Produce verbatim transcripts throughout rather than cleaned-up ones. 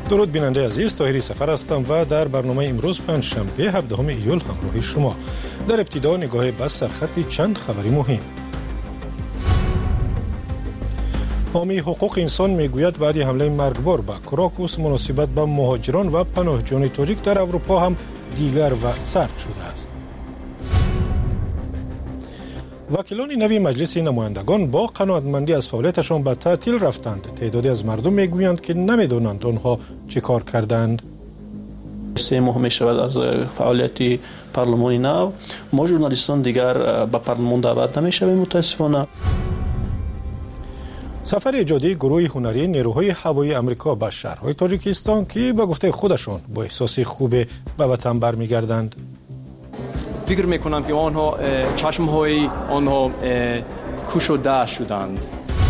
درود بیننده عزیز، طاهری سفر هستم و در برنامه امروز پنجشنبه هفدهم ایول همراه شما. در ابتدا نگاه به سرخط چند خبری مهم. حامی حقوق انسان میگوید بعد حمله مرگبار به کراکوس مناسبت به مهاجران و پناهجویان تاجیک در اروپا هم دیگر و سرد شده است. وکیلان نوی مجلس نمایندگان با قناعتمندی از فعالیتشان به تعطیل رفتند. تعدادی از مردم میگویند که نمیدونند آنها چه کار کردند. سه ماه می شود از فعالیت پارلمانی نو. ما ژورنالیستان دیگر به پارلمان دعوت نمی شویم متاسفانه. سفر ایجادی گروه هنری نیروهای هوایی آمریکا به شهرهای تاجیکستان که به گفته خودشان با احساس خوب به وطن برمیگردند. فکر میکنم که آنها چشمهای آنها کشوده شدند.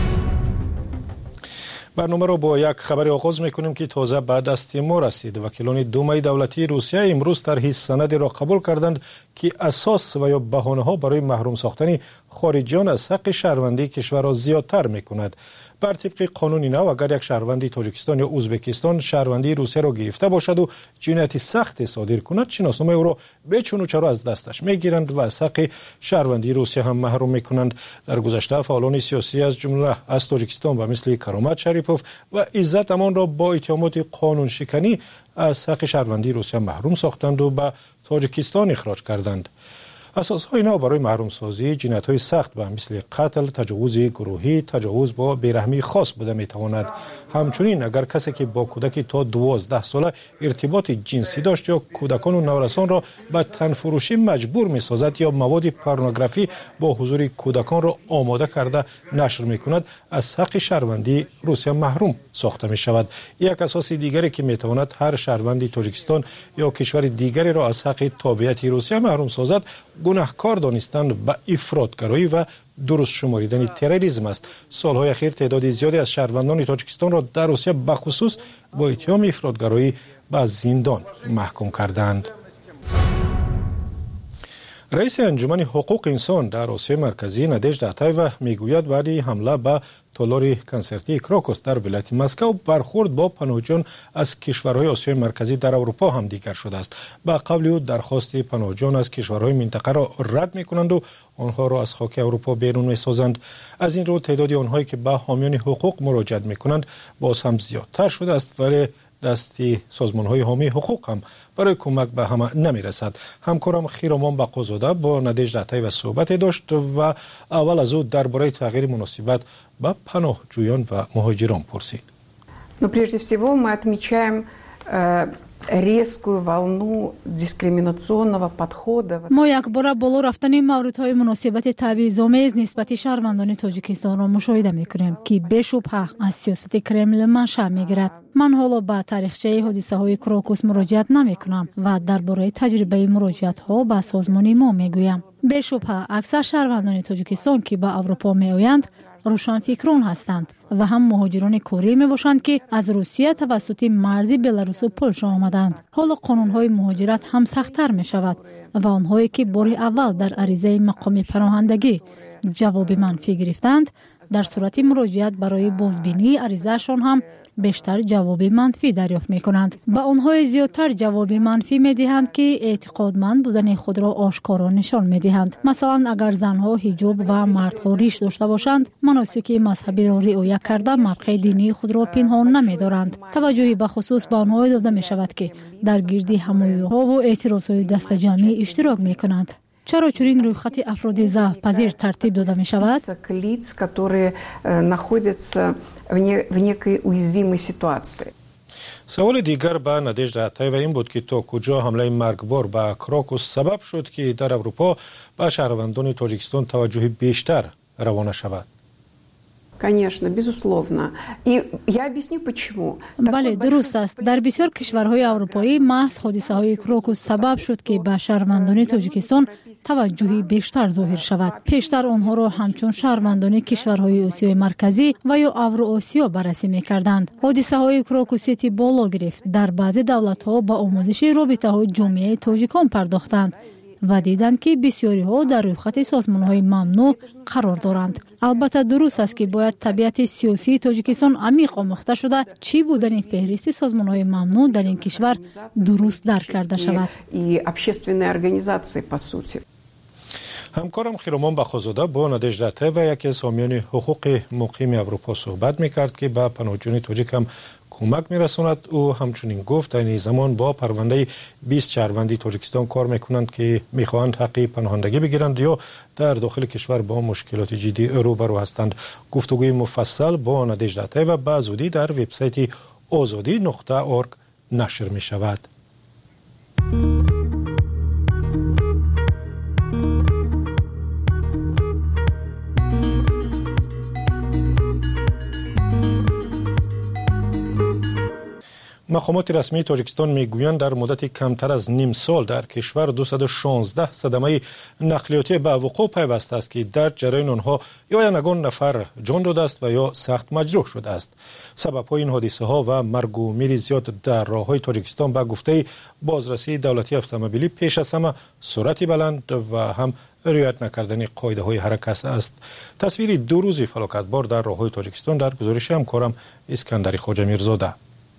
برنامه را با یک خبر آغاز میکنیم که تازه به دست ما رسید. وکیلان دومای دولتی روسیه امروز طرح سند را قبول کردند که اساس و یا بهانه ها برای محروم ساختن خارجیان از حق شهروندی کشور را زیادتر میکند. بر طبق قانون نو اگر یک شهروندی تاجیکستان یا ازبکستان شهروندی روسیه را گرفته باشد و جنایت سخت صادر کند، شناسنامه او را به چون و چرا از دستش میگیرند و از حق شهروندی روسیه هم محروم میکنند. در گذشته فعالان سیاسی از جمله از تاجیکستان و مثل کرامت شریپوف و عزت امان را با اتهامات قانون شکنی از حق شهروندی روسیه محروم ساختند و به تاجیکستان اخراج کردند. اساسهای نو برای محروم سازی جنایت‌های سخت به مثل قتل، تجاوز گروهی، تجاوز با بیرحمی خاص بوده میتواند. همچنین اگر کسی که با کودکی تا دوازده ساله ارتباط جنسی داشت یا کودکان و نورسان را به تنفروشی مجبور میسازد یا مواد پورنوگرافی با حضور کودکان را آماده کرده نشر میکند، از حق شهروندی روسیه محروم ساخته می شود. یک اساس دیگری که میتواند هر شهروندی تاجیکستان یا کشور دیگری را از حق تابعیت روسیه محروم سازد، گناهکار دانستن به افراطگرایی و درست شماریدن تروریسم است. سالهای اخیر تعداد زیادی از شهروندان تاجیکستان را در روسیه به خصوص با اتهام افراطگرایی به زندان محکوم کردند. رئیس انجمن حقوق انسان در آسیا مرکزی نادژدا اتایوا میگوید بعد حمله به تالار کنسرتی کراکوس در ولایت مسکو برخورد با پناهجویان از کشورهای آسیای مرکزی در اروپا هم دیگر شده است. به قول او درخواست پناهجویان از کشورهای منطقه را رد میکنند و آنها را از خاک اروپا بیرون میسازند. از این رو تعداد آنهایی که به حامیان حقوق مراجعت میکنند باز هم زیادتر شده است، ولی دستی سازمان‌های حامی حقوق هم برای کمک به همه نمی‌رسد. همکارم خیرامان بقازاده با نادژدا اتایوا صحبت داشت و اول از او درباره تغییر مناسبت به پناهجویان و مهاجران پرسید. Но прежде всего мы отмечаем резкую волну дискриминационного подхода. ما یک بار بالا رفتن موردهای مناسبت تبعیض‌آمیز نسبت شهروندان تاجیکستان را مشاهده می‌کنیم که بشبهه از سیاست کرمل منشأ می‌گیرد. من حالا به تاریخچه حادثه‌های کراکوس مراجعت نمی‌کنم و درباره تجربه مراجعت‌ها به سازمان ما می‌گویم. بشبهه اکثر شهروندان تاجیکستان که به اروپا می‌آیند روشنفکران هستند و هم مهاجران کاری می باشند که از روسیه توسط مرز بلاروس و پولشا آمدند. حالا قانون‌های مهاجرت هم سخت‌تر می شود و آنهایی که بار اول در عریضه مقام پناهندگی جواب منفی گرفتند، در صورت مراجعت برای بازبینی عریضه‌شان هم بیشتر جواب منفی دریافت می کنند. به آنهای زیادتر جواب منفی می دهند که اعتقادمند بودن خود را آشکارا نشان می دهند. مثلا اگر زنها حجاب و مردها ریش داشته باشند، مناسک مذهبی را رعایت کرده موقع دینی خود را پنهان نمی دارند. توجهی به خصوص به آنها داده می شود که در گردی همایی‌ها و اعتراضهای دست جمعی اشتراک می کنند. چرا چنین رویخط افراد ضعف پذیر ترتیب داده می شود؟ سوال دیگر به نادژدا اتایوا این بود که تا کجا حمله مرگبار به کراکوس سبب شد که در اروپا به شهروندان تاجیکستان توجه بیشتر روانه شود. Конечно, безусловно. И я объясню почему. بله درست است. در بسیار کشورهای اروپایی محض حادثه‌های کراکوس سبب شد که به شهروندان تاجیکستان توجهی بیشتر ظاهر شود. پیشتر آنها را همچون شهروندان کشورهای آسیای مرکزی و یا اوراسیا بررسی می‌کردند. حادثه‌های کراکوسیتی بالا گرفت. در بعضی دولت‌ها با آموزش رابطه‌های جامعه تاجیکان پرداختند. و دیدند که بسیاری ها در روی خط سازمان های ممنوع قرار دارند. البته درست است که باید طبیعت سیاسی تاجیکستان عمیق آموخته شده چی بودن این فهرست سازمان های ممنوع در این کشور درست درک کرده شود. همکارم خیرمان بخوزاده با نادژده طیب یکی از حامیان حقوق مقیم اروپا صحبت میکرد که به پناهجویان تاجیک هم کمک میرساند. او همچنین گفت در این زمان با پرونده بیست شهروندی تاجیکستان کار میکنند که میخواهند حق پناهندگی بگیرند یا در داخل کشور با مشکلات جدی روبرو هستند. گفتگوی مفصل با نادژده طیب به زودی در وبسایت آزادی نقطه اورگ نشر می شود. مقامات رسمی تاجیکستان میگویند در مدت کمتر از نیم سال در کشور دویست و شانزده صدمه نقلیاتی به وقوع پیوسته است که در جریان آنها یا یگان نفر جان داده است و یا سخت مجروح شده است. سبب‌های این حادثه ها و مرگ و میر زیاد در راه‌های تاجیکستان به گفته بازرسی دولتی اتومبیلی پیش از همه سرعت بلند و هم رعایت نکردن قاعده‌های حرکت است. تصویر دو روزی فلاکتبار در راه‌های تاجیکستان در گزارش همکارم اسکندری خواجه میرزاده.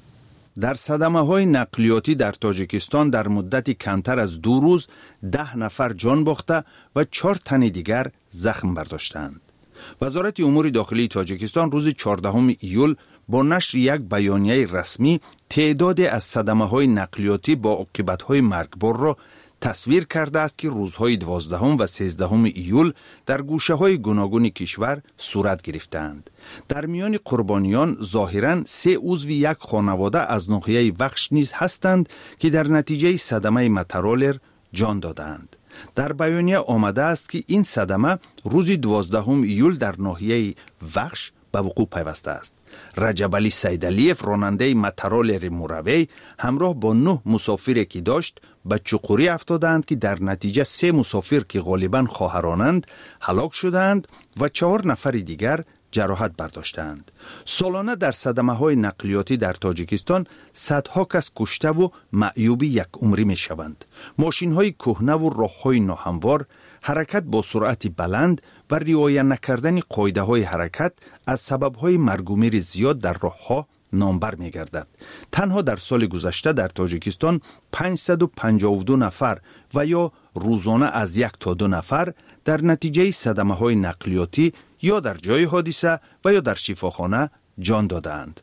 در صدمه های نقلیاتی در تاجیکستان در مدت کمتر از دو روز ده نفر جان باخته و چهار تن دیگر زخم برداشتند. وزارت امور داخلی تاجیکستان روز چهاردهم ایول با نشر یک بیانیه رسمی تعداد از صدمه های نقلیاتی با عاقبت های مرگبار را تصویر کرده است که روزهای دوازدهم و سیزدهم ایول در گوشه های گوناگون کشور صورت گرفتند. در میان قربانیان ظاهراً سه عضو یک خانواده از ناحیه وخش نیز هستند که در نتیجه صدمه مترولر جان دادند. در بیانیه آمده است که این صدمه روز دوازدهم ایول در ناحیه وخش به وقوع پیوسته است. رجب علی سیدعلیف راننده مترولر موروی همراه با نه مسافری که داشت به چقوری افتادند که در نتیجه سه مسافر که غالباً خواهرانند هلاک شدند و چهار نفر دیگر جراحت برداشتند. سالانه در صدمه های نقلیاتی در تاجیکستان صدها کس کشته و معیوب یک عمری می شوند. ماشین های کهنه و راه های ناهموار، حرکت با سرعت بلند و رعایت نکردن قاعده های حرکت از سبب های مرگ و میر زیاد در راه ها نامبر می گردد. تنها در سال گذشته در تاجیکستان پانصد و پنجاه و دو نفر و یا روزانه از یک تا دو نفر در نتیجه صدمه های نقلیاتی یا در جای حادثه و یا در شفاخانه جان دادند.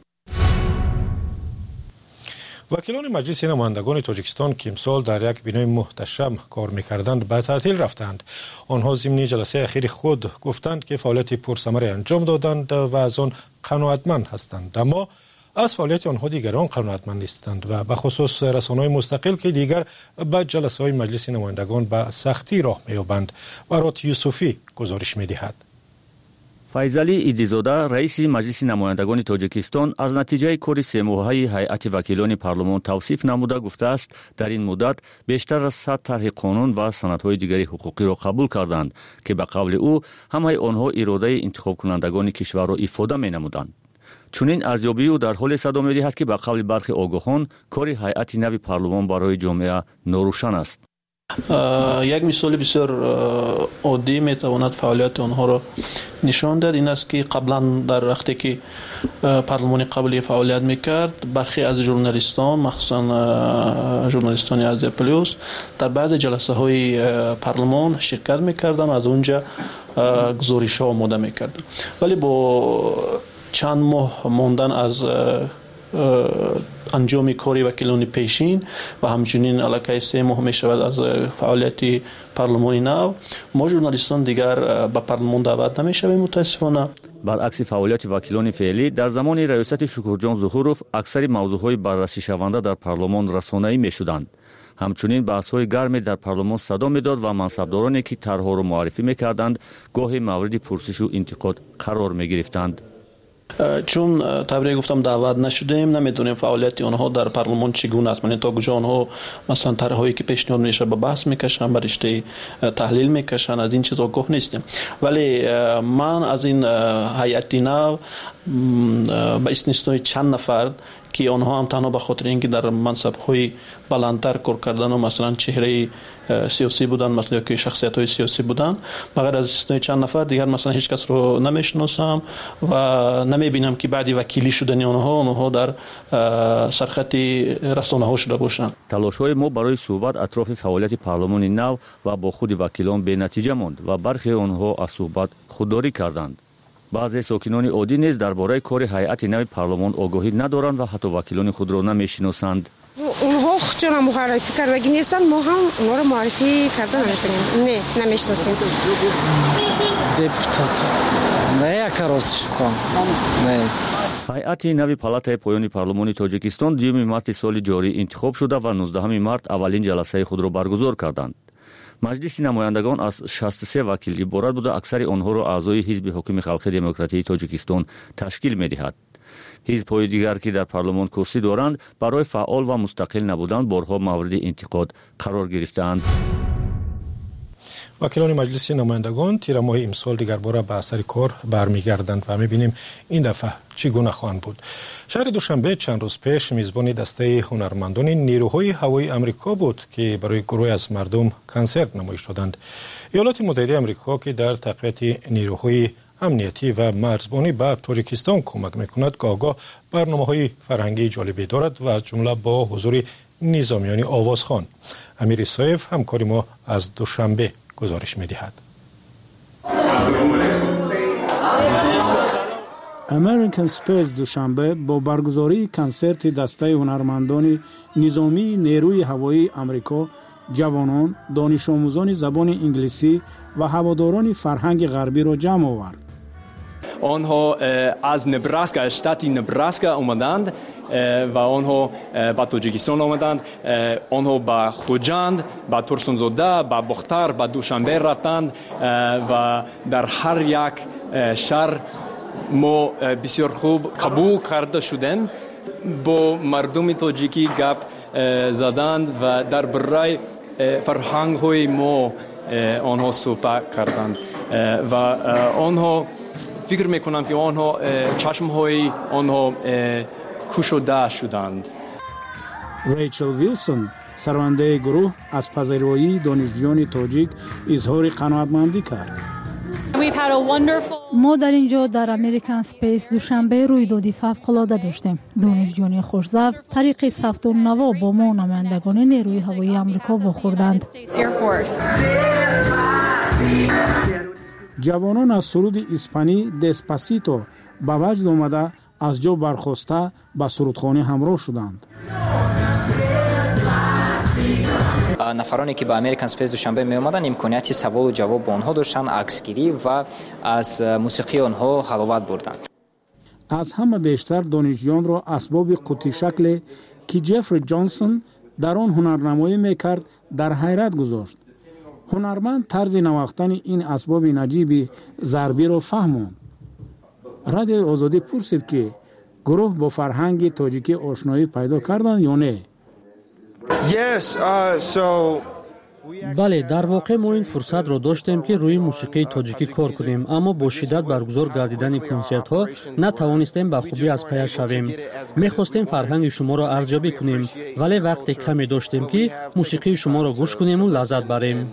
وکیلان مجلس نمایندگان تاجیکستان که امسال در یک بنای محتشم کار می‌کردند به تعطیل رفتند. آنها ضمن جلسه اخیر خود گفتند که فعالیت پرثمری انجام دادند و از آن قناعتمند هستند، اما از فعالیت آنها دیگران قناعتمند نیستند و به خصوص رسانه‌های مستقل که دیگر به جلسه‌های مجلس نمایندگان به سختی راه می‌یابند. برات یوسفی گزارش می‌دهد. فیضعلی ایدیزاده رئیس مجلس نمایندگان تاجیکستان از نتیجه کار سه ماهه هیئت وکیلان پارلمان توصیف نموده گفته است در این مدت بیشتر از صد طرح قانون و سندهای دیگری حقوقی را قبول کردند که به قول او همه آنها اراده انتخاب کنندگان کشور را افاده می نمودند. چنین ارزیابی او در حال صدا می دهد که به قول برخی آگاهان کار هیئت نو پارلمان برای جامعه ناروشن است. یک مثال بسیار عادی میتواند فعالیت آنها را نشان داد. این است که قبلا در وقتی که پارلمان قبلی فعالیت میکرد برخی از ژورنالیستان مخصوصا ژورنالیستان از پلیوس در بعض جلسه های پارلمان شرکت میکردن، از اونجا گزارش ها آماده میکردن، ولی با چند ماه ماندن از انجام کاری وکیلان پیشین و همچنین علاقه سه ماه می شود از فعالیت پارلمان نو، ما ژورنالیستان دیگر به پارلمان دعوت نمی شویم متاسفانه. برعکس فعالیت وکیلان فعلی در زمان ریاست شکرجان ظهوروف اکثر موضوعهای بررسی شونده در پارلمان رسانه‌ای می شدند. همچنین بحث‌های گرمی در پارلمان صدا می‌داد و منصبدارانی که طرح‌ها را معرفی می‌کردند گاهی مورد پرسش و انتقاد قرار می‌گرفتند. چون طبیعی گفتم دعوت نشدیم، نمیدونیم فعالیت آنها در پارلمان چگونه است. یعنی تا کجا آنها مثلا طرح‌هایی که پیشنهاد میشه به بحث میکشن، به رشته تحلیل میکشن، از این چیزا آگاه نیستیم. ولی من از این هیئت نو با استثنای چند نفر که آنها هم تنها به خاطر اینکه در منصب‌های بلندتر کار کردن و مثلا چهره سیاسی بودن، مثلا که شخصیت‌های سیاسی بودن، بغیر از استثنای چند نفر دیگر مثلا هیچ کس رو نمیشناسم و نمیبینم که بعدی وکیلی شدن آنها آنها در سرخط رسانه‌ها شده باشند. تلاش‌های ما برای صحبت اطراف فعالیت پارلمان نو و با خود وکیلان به نتیجه ماند و برخی آنها از صحبت خودداری کردند. بعضی ساکنان عادی نیز درباره کار هیئت نو پارلمان آگاهی ندارند و حتی وکیلان خود را نمی‌شناسند. اونها چون معرفی کردگی نیستند، ما هم اونها رو معرفی کردن نمی‌کنیم. نه نمی‌شناسیم. депутат نه کاروش کن نه. هیئت نو پالاتای پایانی پارلمان تاجیکستان دیوم مارت سال جاری انتخاب شده و نوزدهم مارت اولین جلسه خود را برگزار کردند. مجلس نمایندگان از شصت و سه وکیل عبارت بوده، اکثر آنها را اعضای حزب حاکم خلق دموکراتی تاجیکستان تشکیل می‌دهد. حزب‌های دیگر که در پارلمان کرسی دارند برای فعال و مستقل نبودن بارها مورد انتقاد قرار گرفتند. وکیلان مجلس نمایندگان تیر ماه امسال دیگر باره به سر کار برمیگردند و می‌بینیم این دفعه چگونه خواهند بود. شهر دوشنبه چند روز پیش میزبان دسته هنرمندان نیروهای هوایی امریکا بود که برای گروه از مردم کنسرت نمایش دادند. ایالات متحده آمریکا که در تقویت نیروهای امنیتی و مرزبانی به تاجیکستان کمک میکند گاهگاه برنامه‌های فرهنگی جالبی دارد و جمله با حضور نظامیان آوازخوان. امیر سایف همکار ما از دوشنبه گزارش می‌دهد. امریکن سپیس دوشنبه با برگزاری کنسرت دسته هنرمندان نظامی نیروی هوایی آمریکا، جوانان، دانش آموزان زبان انگلیسی و هواداران فرهنگ غربی را جمع آورد. آنها از نبراسکا، شتات نبراسکا آمدند و آنها به تاجیکستان آمدند. آنها به خوجند، به ترسونزاده، به بختر، به دوشنبه رفتند و در هر یک شهر ما بسیار خوب قبول کرده شدیم. با مردم تاجیکی گپ زدند و در برای فرهنگ های ما آنها صحبت کردند و آنها فکر میکنم که آنها چشم های آنها کشوده شدند. ریچل ویلسون سرونده گروه از پذیرایی دانشجویان تاجیک اظهار قناعتمندی کرد. ما در اینجا در امریکن سپیس دوشنبه رویدادی فوق‌العاده داشتیم. دانشجویان خوش‌ذوق طریق ثبت نوا با ما نمایندگان نیروی هوایی آمریکا واخوردند. جوانان از سرود اسپانی دسپاسیتو به وجد آمده از جا برخاسته به سرودخوانی همراه شدند. نفرانی که به امریکن سپیس دوشنبه می آمدند امکانیت سوال و جواب با آنها داشتند، عکسگیری و از موسیقی آنها حلاوت بردند. از همه بیشتر دانشجویان را اسباب قوطی شکل که جفری جانسون در آن هنرنمایی میکرد در حیرت گذاشت. هنرمند طرز نواختن این اسباب نجیب ضربی را فهماند. رادیو آزادی پرسید که گروه با فرهنگ تاجیکی آشنایی پیدا کردند یا نه. Yes, uh, so بله، در واقع ما این فرصت را داشتیم که روی موسیقی تاجیکی کار کنیم، اما با شدت برگزار گردیدن کنسرت ها نتوانستیم به خوبی از پی شویم. می‌خواستیم فرهنگ شما را ارزیابی کنیم، ولی وقت کمی داشتیم که موسیقی شما را گوش کنیم و لذت بریم.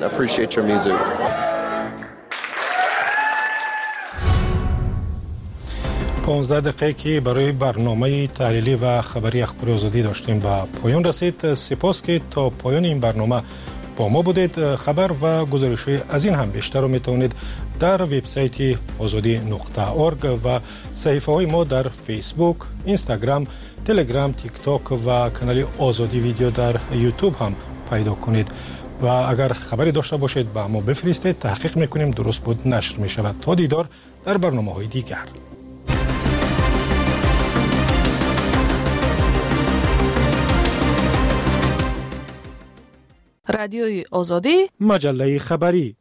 پانزده دقیقه که برای برنامه تحلیلی و خبری اخباری آزادی داشتیم به پایان رسید. سپاس که تا پایان این برنامه با ما بودید. خبر و گزارش‌های از این هم بیشتر رو میتونید در وبسایت آزادی نقطه اورگ و صفحه های ما در فیسبوک، اینستاگرام، تلگرام، تیک تاک و کانال آزادی ویدیو در یوتیوب هم پیدا کنید. و اگر خبری داشته باشید با ما بفرستید، تحقیق میکنیم درست بود نشر میشود. تا دیدار در برنامه های دیگر. رادیوی آزادی، مجله خبری.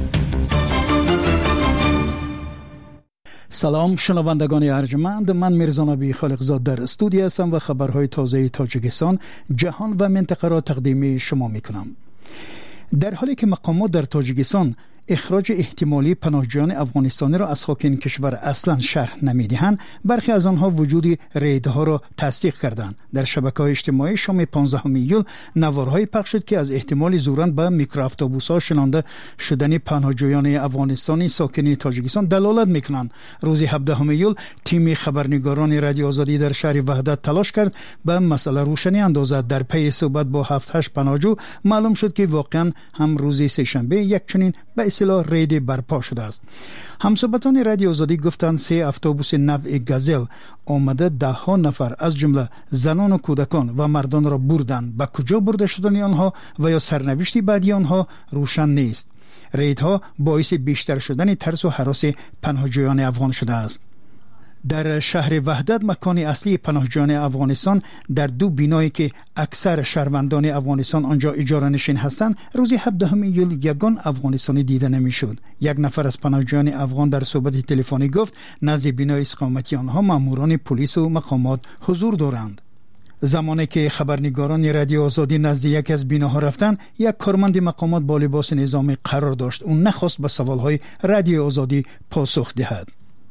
سلام شنوندگان ارجمند، من میرزا نبی خالقزاد در استودیو هستم و خبرهای تازه تاجیکستان، جهان و منطقه را تقدیم شما میکنم. در حالی که مقامات در تاجیکستان اخراج احتمالی پناهجویان افغانستانی را از خاک این کشور اصلا شرح نمیدهند، برخی از آنها وجود ریدها را تصدیق کردند. در شبکه‌های اجتماعی شام پانزدهم ایول نوارهایی پخش شد که از احتمال زورن به میکرواتوبوس‌ها شنانده شدن پناهجویان افغانستانی ساکن تاجیکستان دلالت میکنند. روز هفدهم ایول تیم خبرنگاران رادیو آزادی در شهر وحدت تلاش کرد به مسئله روشنی اندازد. در پی صحبت با هفت هشت پناهجو معلوم شد که واقعا هم روز سه‌شنبه یک چنین به اصطلاح رید برپا شده است. همصحبتان رادیو آزادی گفتند سه اتوبوس نوع گازل آمده ده ها نفر از جمله زنان و کودکان و مردان را بردند. به کجا برده شدن آنها و یا سرنوشت بعدی آنها روشن نیست. ریدها باعث بیشتر شدن ترس و هراس پناهجویان افغان شده است. در شهر وحدت مکان اصلی پناهجویان افغانستان در دو بینایی که اکثر شهروندان افغانستان آنجا اجاره نشین هستند، روز هفدهم ایول یگان افغانستانی دیده نمیشد. یک نفر از پناهجویان افغان در صحبت تلفنی گفت نزد بینای اقامتی آنها ماموران پلیس و مقامات حضور دارند. زمانی که خبرنگاران رادیو آزادی نزد یک از بیناها رفتند، یک کارمند مقامات با لباس نظامی قرار داشت. اون نخواست به سوالهای رادیو آزادی پاسخ دهد.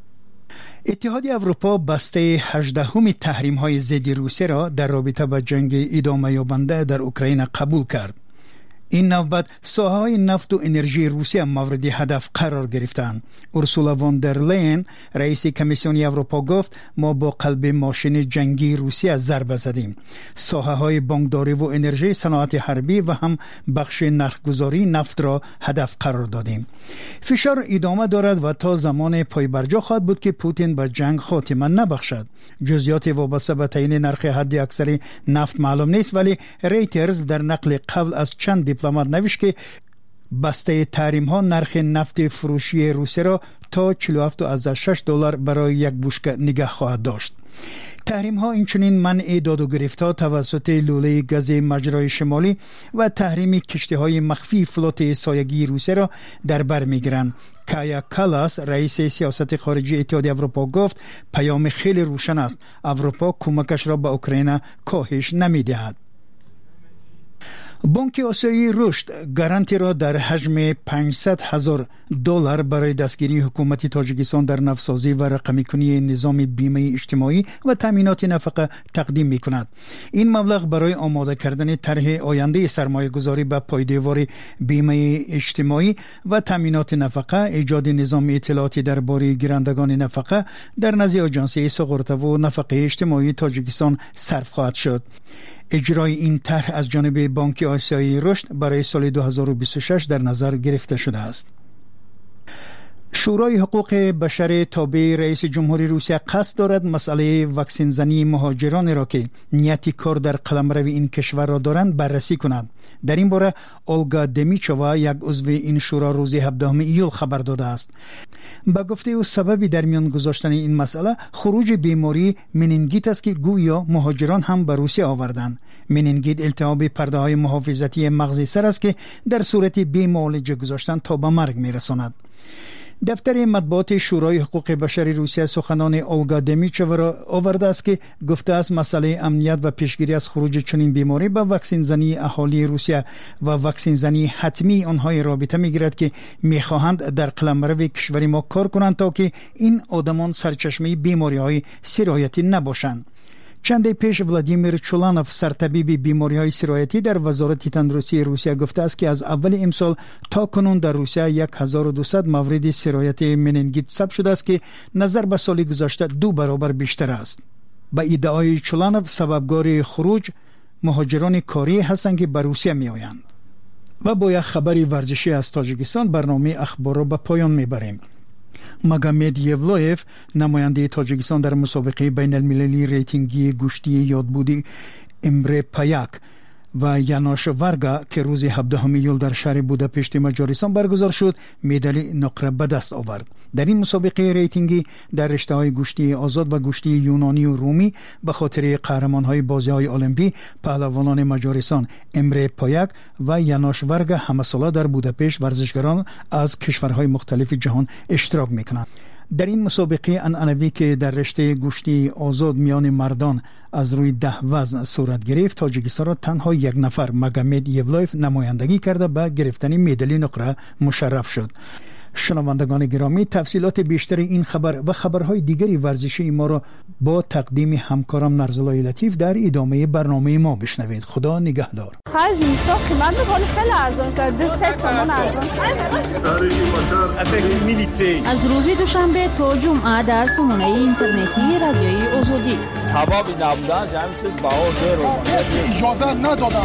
اتحاد اروپا بسته هجدهم تحریم های ضد روسیه را در رابطه با جنگ ادامه یابنده در اوکراین قبول کرد. این نوبت ساحه های نفت و انرژی روسیه مورد هدف قرار گرفتند. اورسولا وان در لین رئیس کمیسیون اروپا گفت ما با قلب ماشین جنگی روسیه ضربه زدیم. ساحه های بانکداری و انرژی، صنعت حربی و هم بخش نرخگذاری نفت را هدف قرار دادیم. فشار ادامه دارد و تا زمان پایبرجا خواهد بود که پوتین به جنگ خاتمه نبخشد. جزئیات وابسته به تعیین نرخ حد اکثر نفت معلوم نیست، ولی ریترز در نقل قبل از چند دیپلمات نوشت که بسته تحریم ها نرخ نفت فروشی روسیه را تا چهل و هفت و شش دلار برای یک بشکه نگه خواهد داشت. تحریم ها اینچنین منع داد و گرفت‌ها توسط لوله گاز مجرای شمالی و تحریم کشتی های مخفی فلوت سایگی روسیه را در بر می‌گیرند. کایا کالاس رئیس سیاست خارجی اتحاد اروپا گفت پیام خیلی روشن است. اروپا کمکش را به اوکراین کاهش نمی‌دهد. بانک آسیایی رشد گارانتی را در حجم پانصد هزار دلار برای دستگیری حکومت تاجیکستان در نوسازی و رقمی کنی نظام بیمه اجتماعی و تامینات نفقه تقدیم می کند. این مبلغ برای آماده کردن طرح آینده سرمایه گذاری به پایدار بیمه اجتماعی و تامینات نفقه، ایجاد نظام اطلاعاتی درباره گیرندگان نفقه در نزد آژانس سقراط و نفقه اجتماعی تاجیکستان صرف خواهد شد. اجرای این طرح از جانب بانک آسیایی رشد برای سال دو هزار و بیست و شش در نظر گرفته شده است. شورای حقوق بشر تابع رئیس جمهوری روسیه قصد دارد مسئله واکسن زنی مهاجران را که نیتی کار در قلمرو این کشور را دارند بررسی کند. در این باره اولگا دمیچووا یک عضو این شورا روز هفدهم ایول خبر داده است. با گفته او سببی در میان گذاشتن این مسئله خروج بیماری منینگیت است که گویا مهاجران هم به روسیه آوردند. منینگیت التهاب پرده های محافظتی مغزی سر است که در صورت بی‌معالجه گذاشتن تا به مرگ میرساند. دفتر مطبوعات شورای حقوق بشر روسیه سخنان اولگا دمیچووا را آورده است که گفته است مسئله امنیت و پیشگیری از خروج چنین بیماری با واکسن زنی اهالی روسیه و واکسن زنی حتمی آنها رابطه میگیرد که میخواهند در قلمرو کشور ما کار کنند تا که این آدمان سرچشمه بیماری های سرایتی نباشند. چند پیش ولادیمیر چولانوف سرطبیب بیماری های سرایتی در وزارت تندرستی روسیه گفته است که از اول امسال تا کنون در روسیه هزار و دویست مورد سرایت منینگیت ثبت شده است که نظر به سال گذشته دو برابر بیشتر است. با ادعای چولانوف سببگار خروج مهاجران کاری هستند که به روسیه می آیند. و با یک خبری ورزشی از تاجیکستان برنامه اخبار را به پایان می بریم. مگامد یولویف نماینده تاجیکستان در مسابقه بین المللی ریتینگی گشتی یادبودی امره پایاک و یاناش ورگا که روز هفدهم ایول در شهر بوداپشت مجارستان برگزار شد مدال نقره به دست آورد. در این مسابقه ریتینگی در رشته‌های گشتی آزاد و گشتی یونانی و رومی به خاطر قهرمان‌های بازی‌های المپی پهلوانان مجارستان امره پایاک و یاناش ورگا همساله در بوداپشت ورزشکاران از کشورهای مختلف جهان اشتراک می‌کنند. در این مسابقه عنعنوی که در رشته گوشتی آزاد میان مردان از روی ده وزن صورت گرفت، تاجیکستان را تنها یک نفر مگامد یولایف نمایندگی کرده به گرفتن مدال نقره مشرف شد. شنوندگان گرامی، تفصیلات بیشتر این خبر و خبرهای دیگری ورزشی ما را با تقدیم همکارم نرزلای لطیف در ادامه برنامه ما بشنوید. خدا نگهدار. خرج اینستا قیمت می‌کنه خیلی ارزان شده. دو سه تومن ارزان شده. از روز دوشنبه تا جمعه در سامانه اینترنتی رادیوی آزادی. حبابی نبودن جمعی چیز بهار داره. اجازه ندادن.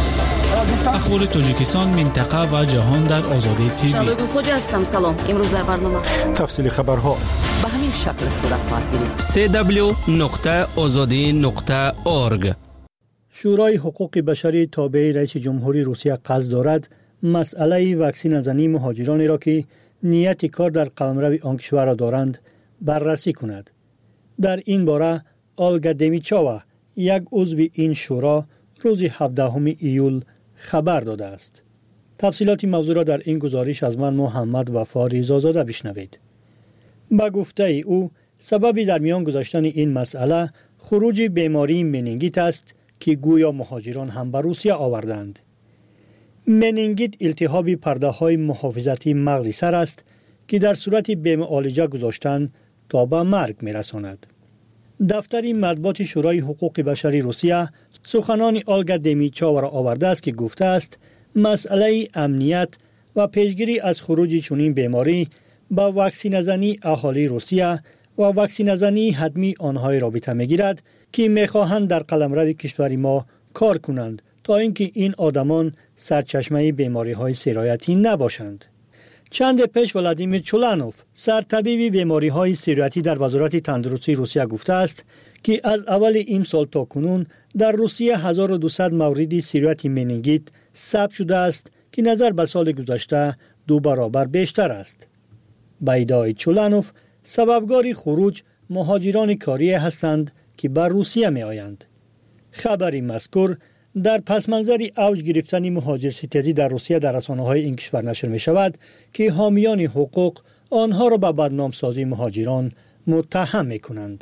اخبار تاجیکستان، منطقه و جهان در آزادی تیوی. شادو خوج هستم. سلام. امروز در برنامه تفصیل خبرها به همین شکل صورت خواهد گرفت. سه دبلیو نقطه آزادی نقطه اورگ. شورای حقوق بشری تابع رئیس جمهوری روسیه قصد دارد مسئله واکسین زنی مهاجرانی را که نیت کار در قلمرو آن کشور را دارند بررسی کند. در این باره آلگا دمیچاوا، یک عضو این شورا، روز هفدهم ایول خبر داده است. تفصیلات موضوع را در این گزارش از من محمد وفا ریزازاده بشنوید. با گفته او، سببی در میان گذاشتن این مسئله خروج بیماری منینگیت است که گویا مهاجران هم به روسیه آوردند. منینگیت التهاب پرده های محافظتی مغز سر است که در صورت بی‌معالجه گذاشتن تا به مرگ میرساند. دفتر مطبوعات شورای حقوق بشری روسیه سخنان آلگا دمیچاوا را آورده است که گفته است مسئله امنیت و پیشگیری از خروج چنین بیماری با واکسین زنی اهالی روسیه و واکسین زنی حتمی آنهای رابطه میگیرد که میخواهند در قلمرو کشور ما کار کنند تا اینکه این آدمان سرچشمه بیماری های سرایتی نباشند. چند پیش ولادیمیر چولانوف، سرطبیب بیماری های سرایتی در وزارت تندرستی روسیه گفته است که از اول این سال تا کنون در روسیه هزار و دویست مورد سرایت منینگیت ثبت شده است که نظر به سال گذشته دو برابر بیشتر است. با ادعای چولانوف، سببگار خروج مهاجران کاری هستند که بر روسیه می آیند. خبری مذکور در پس منظر اوج گرفتن مهاجر ستیزی در روسیه در رسانه‌های این کشور نشر می شود که حامیان حقوق آنها را به بدنام سازی مهاجران متهم می کنند.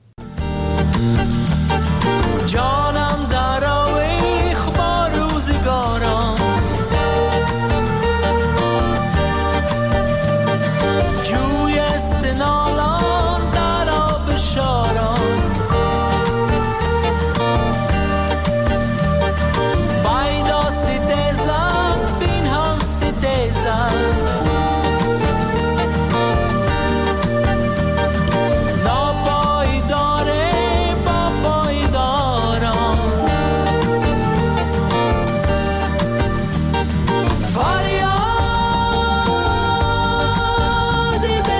جانم در آویخ با روزگارم، جوی استنالان در آب شارم، بایدا ستیزن بین هم ستیزن، فریاد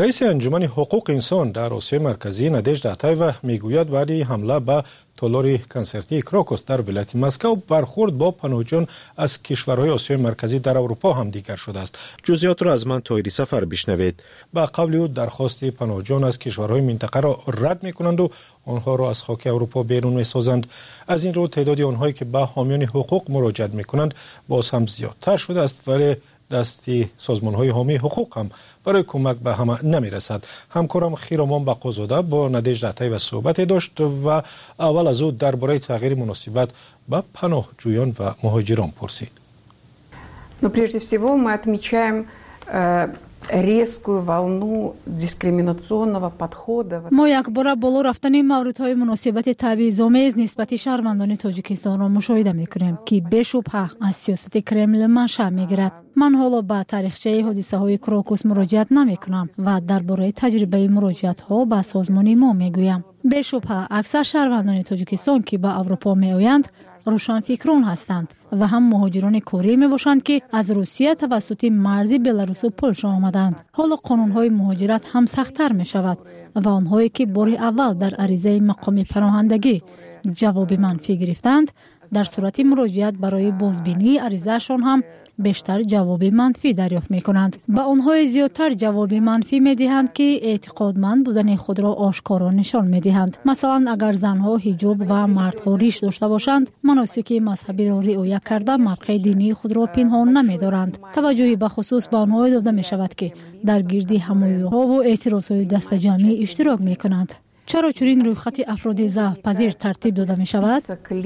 رئیس انجمن حقوق انسان در آسیای مرکزی نادژدا اتایوا میگوید بعد حمله به تالار کنسرتی کراکوس در ولایت مسکو برخورد با پناهجویان از کشورهای آسیای مرکزی در اروپا هم دیگر شده است. جزئیات را از من طاهری سفر بشنوید. با قبل او درخواست پناهجویان از کشورهای منطقه را رد می‌کنند و آنها را از خاک اروپا بیرون می‌سازند. از این رو تعداد آنهایی که به حامیان حقوق مراجعت می‌کنند باز هم زیادتر شده است، ولی دستی سازمان‌های حامی حقوق هم برای کمک به همه نمی‌رسد. همکارم خیرامان بقازاده با نادژدا اتایوا صحبت داشت و اول از او درباره تغییر مناسبت با پناهجویان و مهاجران پرسید. Но прежде всего мы отмечаем резкую волну дискриминационного подхода. ما یک بار بالا رفتن موردهای مناسبت تبعیض‌آمیز نسبت شهروندان تاجیکستان را مشاهده می‌کنیم که بی‌شبهه از سیاست کرملین منشأ می‌گیرد. من حالا به تاریخچه حادثه‌های کراکوس مراجعت نمی‌کنم و درباره تجربه مراجعت‌ها به سازمان ما می‌گویم. بی‌شبهه اکثر شهروندان تاجیکستان که به اروپا می‌آیند روشنفکران هستند و هم مهاجران کاری می باشند که از روسیه توسط مرز بلاروس و پولش آمدند. حالا قانون‌های مهاجرت هم سخت‌تر می شود و آنهایی که بار اول در عریضه مقام پناهندگی جواب منفی گرفتند در صورت مراجعت برای بازبینی عریضه‌شان هم بیشتر جواب منفی دریافت می کنند. با آنهای زیادتر جواب منفی می دهند که اعتقادمند بودن خود را آشکارا نشان می دهند. مثلا اگر زنها حجاب و مردها ریش داشته باشند، مناسک مذهبی را رعایت کرده موقع دینی خود را پنهان نمی دارند. توجهی به خصوص به آنها داده می شود که در گردی همایی‌ها و اعتراضهای دست جمعی اشتراک می کنند. چرا چنین روی خط افراد ضعف پذیر ترتیب داده می شود؟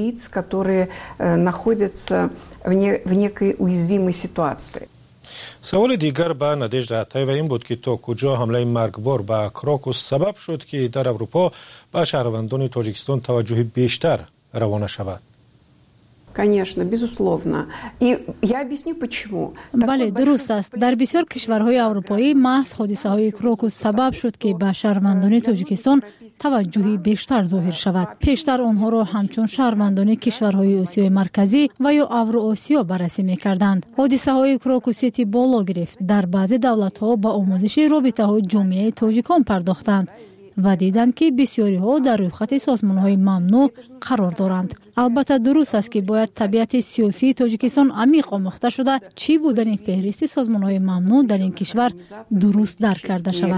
سوال دیگر به نادژدا اتایوا این بود که تا کجا حمله مرگبار به کراکوس سبب شد که در اروپا به شهروندان تاجیکستان توجه بیشتر روانه شود. Конечно, безусловно. И я объясню почему. بله درست است. در بسیار کشورهای اروپایی محض حادثه های کراکوس سبب شد که به شهروندان تاجیکستان توجهی بیشتر ظاهر شود. پیشتر آنها را همچون شهروندان کشورهای آسیای مرکزی و یا اوراسیا بررسی می‌کردند. حادثه های کراکوسیتی بالا گرفت. در بعضی دولت‌ها با آموزش رابطه‌های جامعه تاجیکان پرداختند و دیدند که بسیاری ها در روی خط سازمان های ممنوع قرار دارند. البته درست است که باید طبیعت سیاسی تاجیکستان عمیق آموخته شده چی بودن فهرست سازمان های ممنوع در این کشور درست درک کرده شود.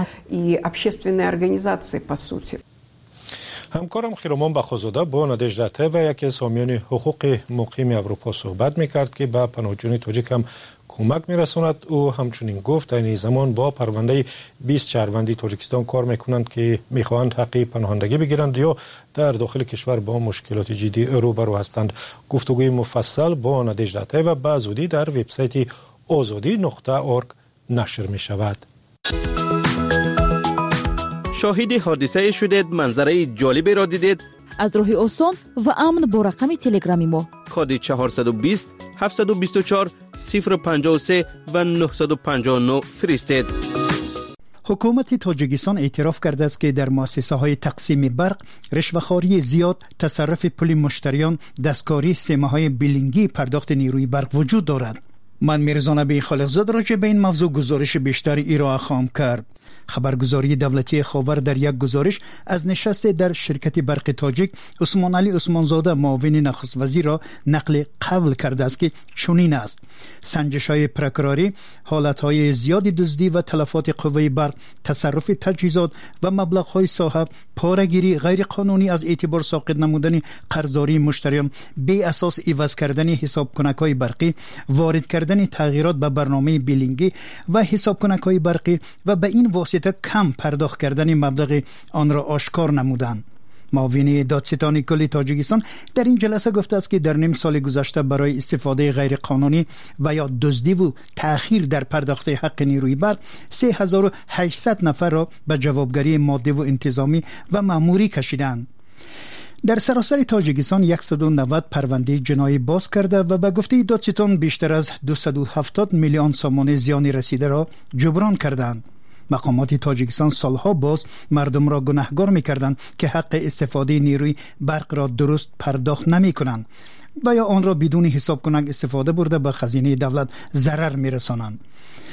همکارم خیرامان بقازاده با نادژدا اتایوا یکی از حامیان حقوق مقیم اروپا صحبت میکرد که به پناهجویان تاجیک هم کمک میرساند. او همچنین گفت در این زمان با پرونده بیست شهروندی تاجیکستان کار میکنند که میخواهند حق پناهندگی بگیرند یا در داخل کشور با مشکلات جدی روبرو هستند. گفتگوی مفصل با نادژدا اتایوا به زودی در وبسایت آزادی نقطه اورگ نشر می شود. شاهد حادثه شدید، منظره جالبی را دیدید؟ از راه آسان و امن با رقم تلگرامی ما کد چهارصد و بیست هفتصد و بیست و چهار صفر پنجاه و سه و نهصد و پنجاه و نه فرستید. حکومت تاجیکستان اعتراف کرده است که در مؤسسه‌های تقسیم برق رشوه‌خواری زیاد، تصرف پول مشتریان، دستکاری سیمه‌های بیلینگی پرداخت نیروی برق وجود دارد. من میرزا نبی خالقزاد راجع به این موضوع گزارش بیشتری ارائه خواهم کرد. خبرگزاری دولتی خاور در یک گزارش از نشست در شرکت برق تاجیک عثمان علی عثمانزاده معاون نخست وزیر را نقل قول کرده است که چنین است: سنجش‌های پرکراری، حالت‌های زیادی دزدی و تلفات قوه برق، تصرف تجهیزات و مبلغ‌های صاحب، پاره‌گیری غیر قانونی از اعتبار ساقط نمودن قرضداری مشتریان، بی اساس عوض کردن حساب کنک‌های برقی، وارد کردن تغییرات به برنامه بیلینگی و حساب کنک‌های برقی و به این واسطه کم پرداخت کردن مبلغ آن را آشکار نمودند. معاون دادستان کلی تاجیکستان در این جلسه گفته است که در نیم سال گذشته برای استفاده غیر قانونی و یا دزدی و تأخیر در پرداخت حق نیروی برق سه هزار و هشتصد نفر را به جوابگری مادی و انتظامی و مأموری کشیدند. در سراسر تاجیکستان صد و نود پرونده جنایی باز کرده و به گفته دادستان بیشتر از دویست و هفتاد میلیون سوم زیان رسیده را جبران کردند. مقامات تاجیکستان سالها باز مردم را گناهکار می‌کردند که حق استفاده نیروی برق را درست پرداخت نمی‌کنند و یا آن را بدون حساب کنک استفاده برده به خزینه دولت ضرر می‌رسانند.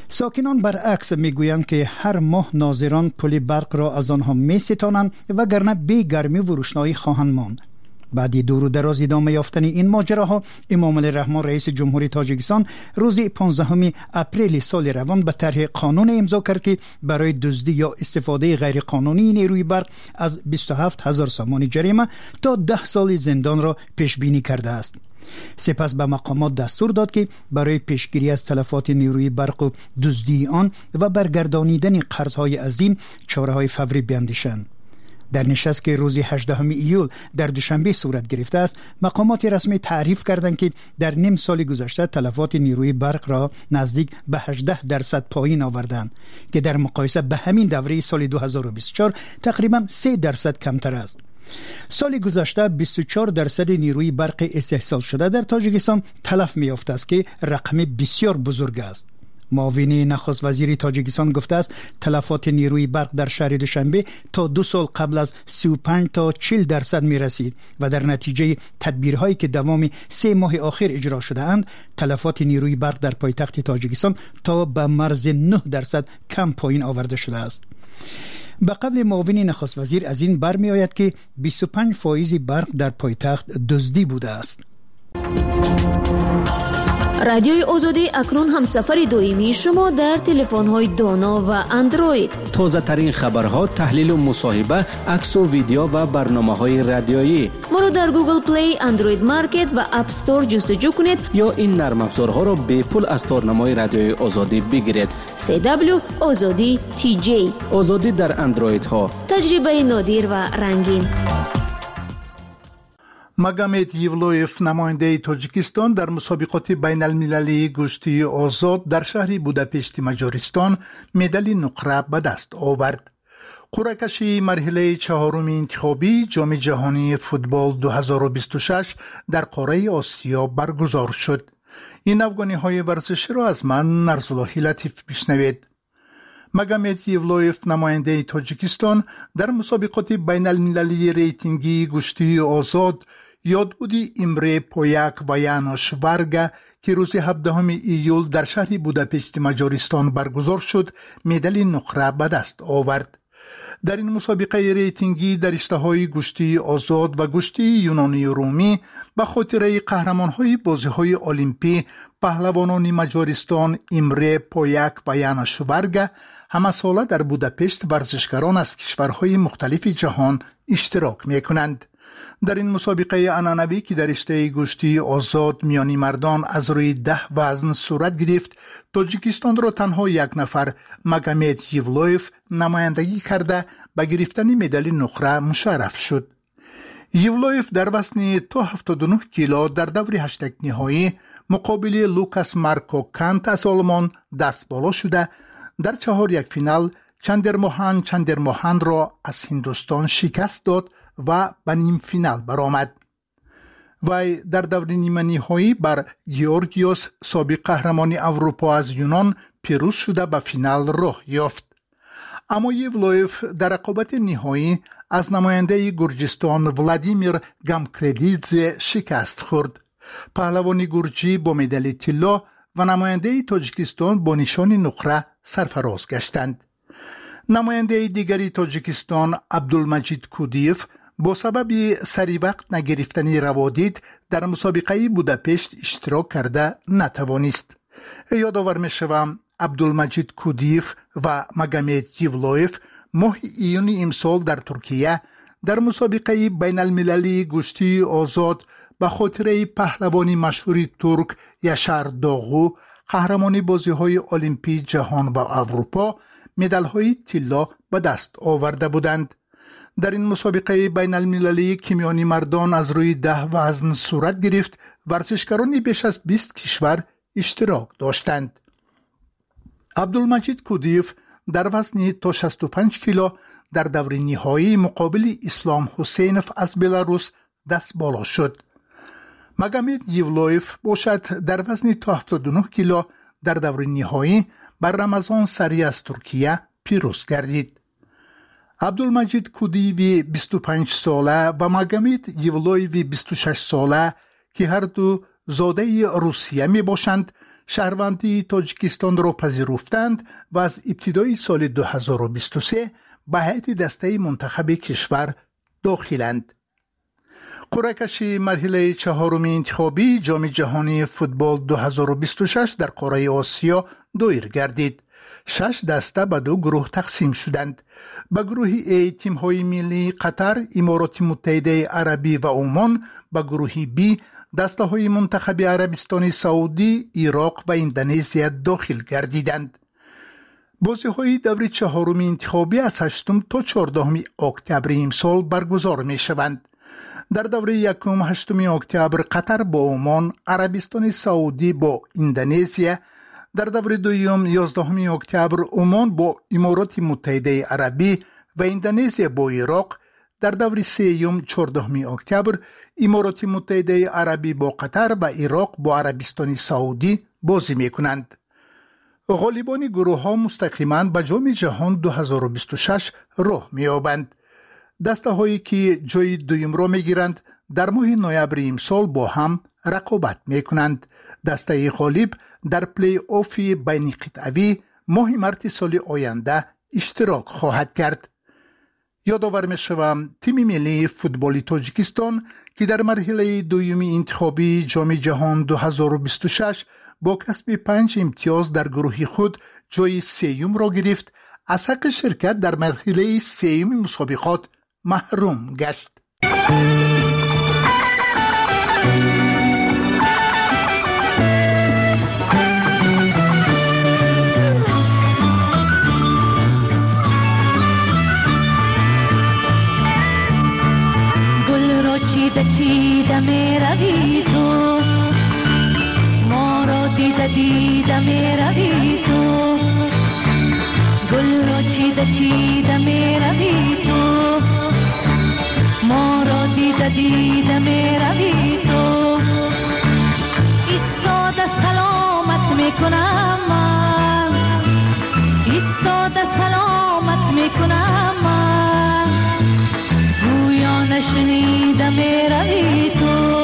ساکنان برعکس میگویند که هر ماه ناظران پل برق را از آنها میستانند وگرنه بی گرمی و روشنایی خواهند ماند. بعد دور و دراز ادامه یافتن این ماجراها، امام علی رحمان رئیس جمهوری تاجیکستان روز پانزدهم اپریل سال روان به طرح قانون امضا کرد که برای دزدی یا استفاده غیر قانونی نیروی برق از بیست و هفت هزار سامان جریمه تا ده سال زندان را پیش بینی کرده است. سپس به مقامات دستور داد که برای پیشگیری از تلفات نیروی برق و دزدی آن و برگردانیدن قرضهای عظیم چاره‌های فوری بیاندیشند. در نشست که روز هجدهم ایول در دوشنبه صورت گرفته است، مقامات رسمی تعریف کردند که در نیم سال گذشته تلفات نیروی برق را نزدیک به هجده درصد پایین آوردند که در مقایسه به همین دوره سال دو هزار و بیست و چهار تقریبا سه درصد کمتر است. سال گذشته بیست و چهار درصد نیروی برق استحصال شده در تاجیکستان تلف می‌یافته است که رقم بسیار بزرگ است. معاون نخست وزیر تاجیکستان گفته است تلفات نیروی برق در شهر دوشنبه تا دو سال قبل از سی و پنج تا چهل درصد می رسید و در نتیجه تدبیرهایی که دوام سه ماه آخر اجرا شده اند تلفات نیروی برق در پایتخت تاجیکستان تا به مرز نه درصد کم پایین آورده شده است. به قبل معاون نخست وزیر از این برمی آید که بیست و پنج فایز برق در پایتخت دزدی بوده است. رادیوی آزادی اکنون هم سفر دویمی شما در تلفن‌های دانا و اندروید. تازه ترین خبرها، تحلیل و مصاحبه، عکس و ویدیو و برنامه‌های رادیویی. ما رو در گوگل پلی، اندروید مارکت و اپ استور جستجو کنید یا این نرم افزارها را به پول از تارنمای رادیوی آزادی بگیرید. سی دبلیو آزادی تی جی. آزادی در اندروید ها. تجربه نادر و رنگین. ماگامد یولویف نماینده تاجیکستان در مسابقات بین المللی گشتی آزاد در شهر بوداپشت مجارستان مدال نقره به دست آورد. قرعه کشی مرحله چهارم انتخابی جام جهانی فوتبال دو هزار و بیست و شش در قاره آسیا برگزار شد. این افغانی های ورزشی را از من نرزالله لطیف بشنوید. ماگامد یولویف نماینده تاجیکستان در مسابقات بین المللی ریتینگی گشتی آزاد یادبودی امره پویک و یانوش ورگا که روز هفدهم ایول در شهر بوداپشت مجارستان برگزار شد مدال نقره به دست آورد. در این مسابقه ریتینگی در رشته‌های گشتی آزاد و گشتی یونانی رومی به خاطر قهرمان‌های بازی‌های المپی پهلوانان مجارستان امره پویک و یانوش ورگا همه ساله در بوداپشت ورزشکاران از کشورهای مختلف جهان اشتراک می‌کنند. در این مسابقه عنعنوی که در رشته گشتی آزاد میانی مردان از روی ده وزن صورت گرفت، تاجیکستان را تنها یک نفر ماگامد یولویف نمایندگی کرده به گرفتن مدال نقره مشرف شد. یولویف در وزن تا هفتاد و نه کیلو در دور هشتگ نهایی مقابل لوکاس مارکو کانت از آلمان دست بالا شده در چهار یک فینال چندرموهان چندرموهان را از هندوستان شکست داد و به نیم فینال برآمد. وی در دور نیمه نهایی بر گیورگیوس سابق قهرمان اروپا از یونان پیروز شده به فینال راه یافت. اما یولویف در رقابت نهایی از نماینده گرجستان ولادیمیر گامکریلیدزه شکست خورد. پهلوان گرجی با مدال طلا و نماینده تاجیکستان با نشان نقره سرفراز گشتند. نماینده دیگری تاجیکستان عبدالمجید کودیف با سبب سری وقت نگرفتن روادید در مسابقه بوداپشت اشتراک کرده نتوانست. یادآور می‌شوم عبدالمجید کودیف و ماگامد یولویف ماه ایون امسال در ترکیه در مسابقه بین المللی گشتی آزاد به خاطر پهلوانی مشهور ترک یاشار داغو قهرمان بازی‌های المپی جهان و اروپا مدال‌های طلا به دست آورده بودند. در این مسابقه بین المللی که میانی مردان از روی ده وزن صورت گرفت، ورزشکاران بیش از بیست کشور اشتراک داشتند. عبدالمجید کودیف در وزن تا شصت و پنج کیلو در دور نهایی مقابل اسلام حسینف از بلاروس دست بالا شد. ماگامد یولویف باشد در وزن تا هفتاد و نه کیلو در دور نهایی بر رمضان سری از ترکیه پیروز گردید. عبدالمجید کودیوی بیست و پنج ساله و ماگامد یولویف بیست و شش ساله که هر دو زاده روسیه می باشند شهروندی تاجیکستان را پذیرفتند و از ابتدای سال دو هزار و بیست و سه به هیئت دسته منتخب کشور داخلند. قرعه کشی مرحله چهارم انتخابی جام جهانی فوتبال دو هزار و بیست و شش در قاره آسیا دایر گردید. شش دسته به دو گروه تقسیم شدند. به گروه A تیم‌های ملی قطر، امارات متحده عربی و عمان، به گروه B دسته‌های منتخب عربستان سعودی، عراق و اندونزیا داخل گردیدند. بازی‌های دور چهارم انتخابی از هشتم تا چهاردهم اکتبر امسال برگزار می‌شوند. در دوره یکم هشتم اکتبر قطر با عمان، عربستان سعودی با اندونزیا، در دوره دوم یازدهم اکتبر عمان با امارات متحده عربی و اندونزیا با عراق، در دوره سوم چهاردهم اکتبر امارات متحده عربی با قطر و عراق با عربستان سعودی بازی می‌کنند. غالبان گروه‌ها مستقیما به جام جهان دو هزار و بیست و شش راه می‌یابند. دسته هایی که جای دویم را میگیرند در ماه نوامبر امسال با هم رقابت میکنند. دسته غالب در پلی آف بین قطعی ماه مارس سال آینده اشتراک خواهد کرد. یادآور میشوم تیم ملی فوتبال تاجیکستان که در مرحله دوم انتخابی جام جهان دو هزار و بیست و شش با کسب پنج امتیاز در گروه خود جای سوم را گرفت، از حق شرکت در مرحله سوم مسابقات محروم گشت. گل رو چیده چیده می روی تو، ما رو دیده دیده می روی تو. گل رو چیده چیده می روی تو، ما رو دیده دیده می روی تو. ایستاده سلامت می کنم من، ایستاده سلامت می کنم من. گویا نشنیده می روی تو،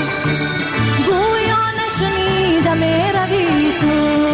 گویا نشنیده می روی تو.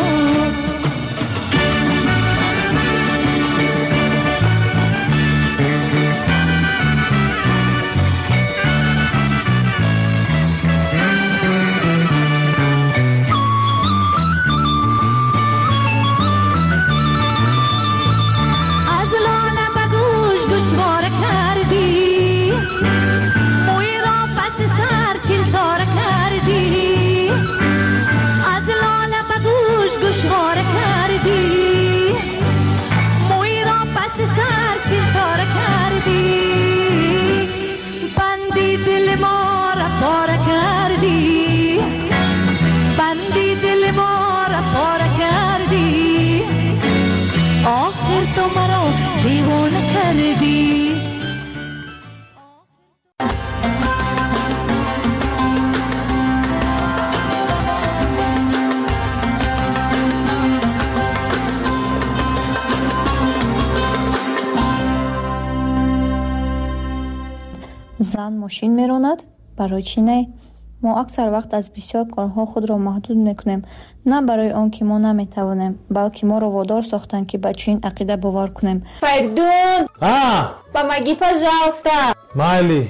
زن ماشین میراند؟ برای چی نه؟ ما اکثر وقت از بسیار کارها خود را محدود میکنیم، نه برای آن که ما نمیتوانیم، بلکه ما را وادار ساختن که به چنین عقیده باور کنیم. Perdón. Ah. Помоги, пожалуйста. Майли.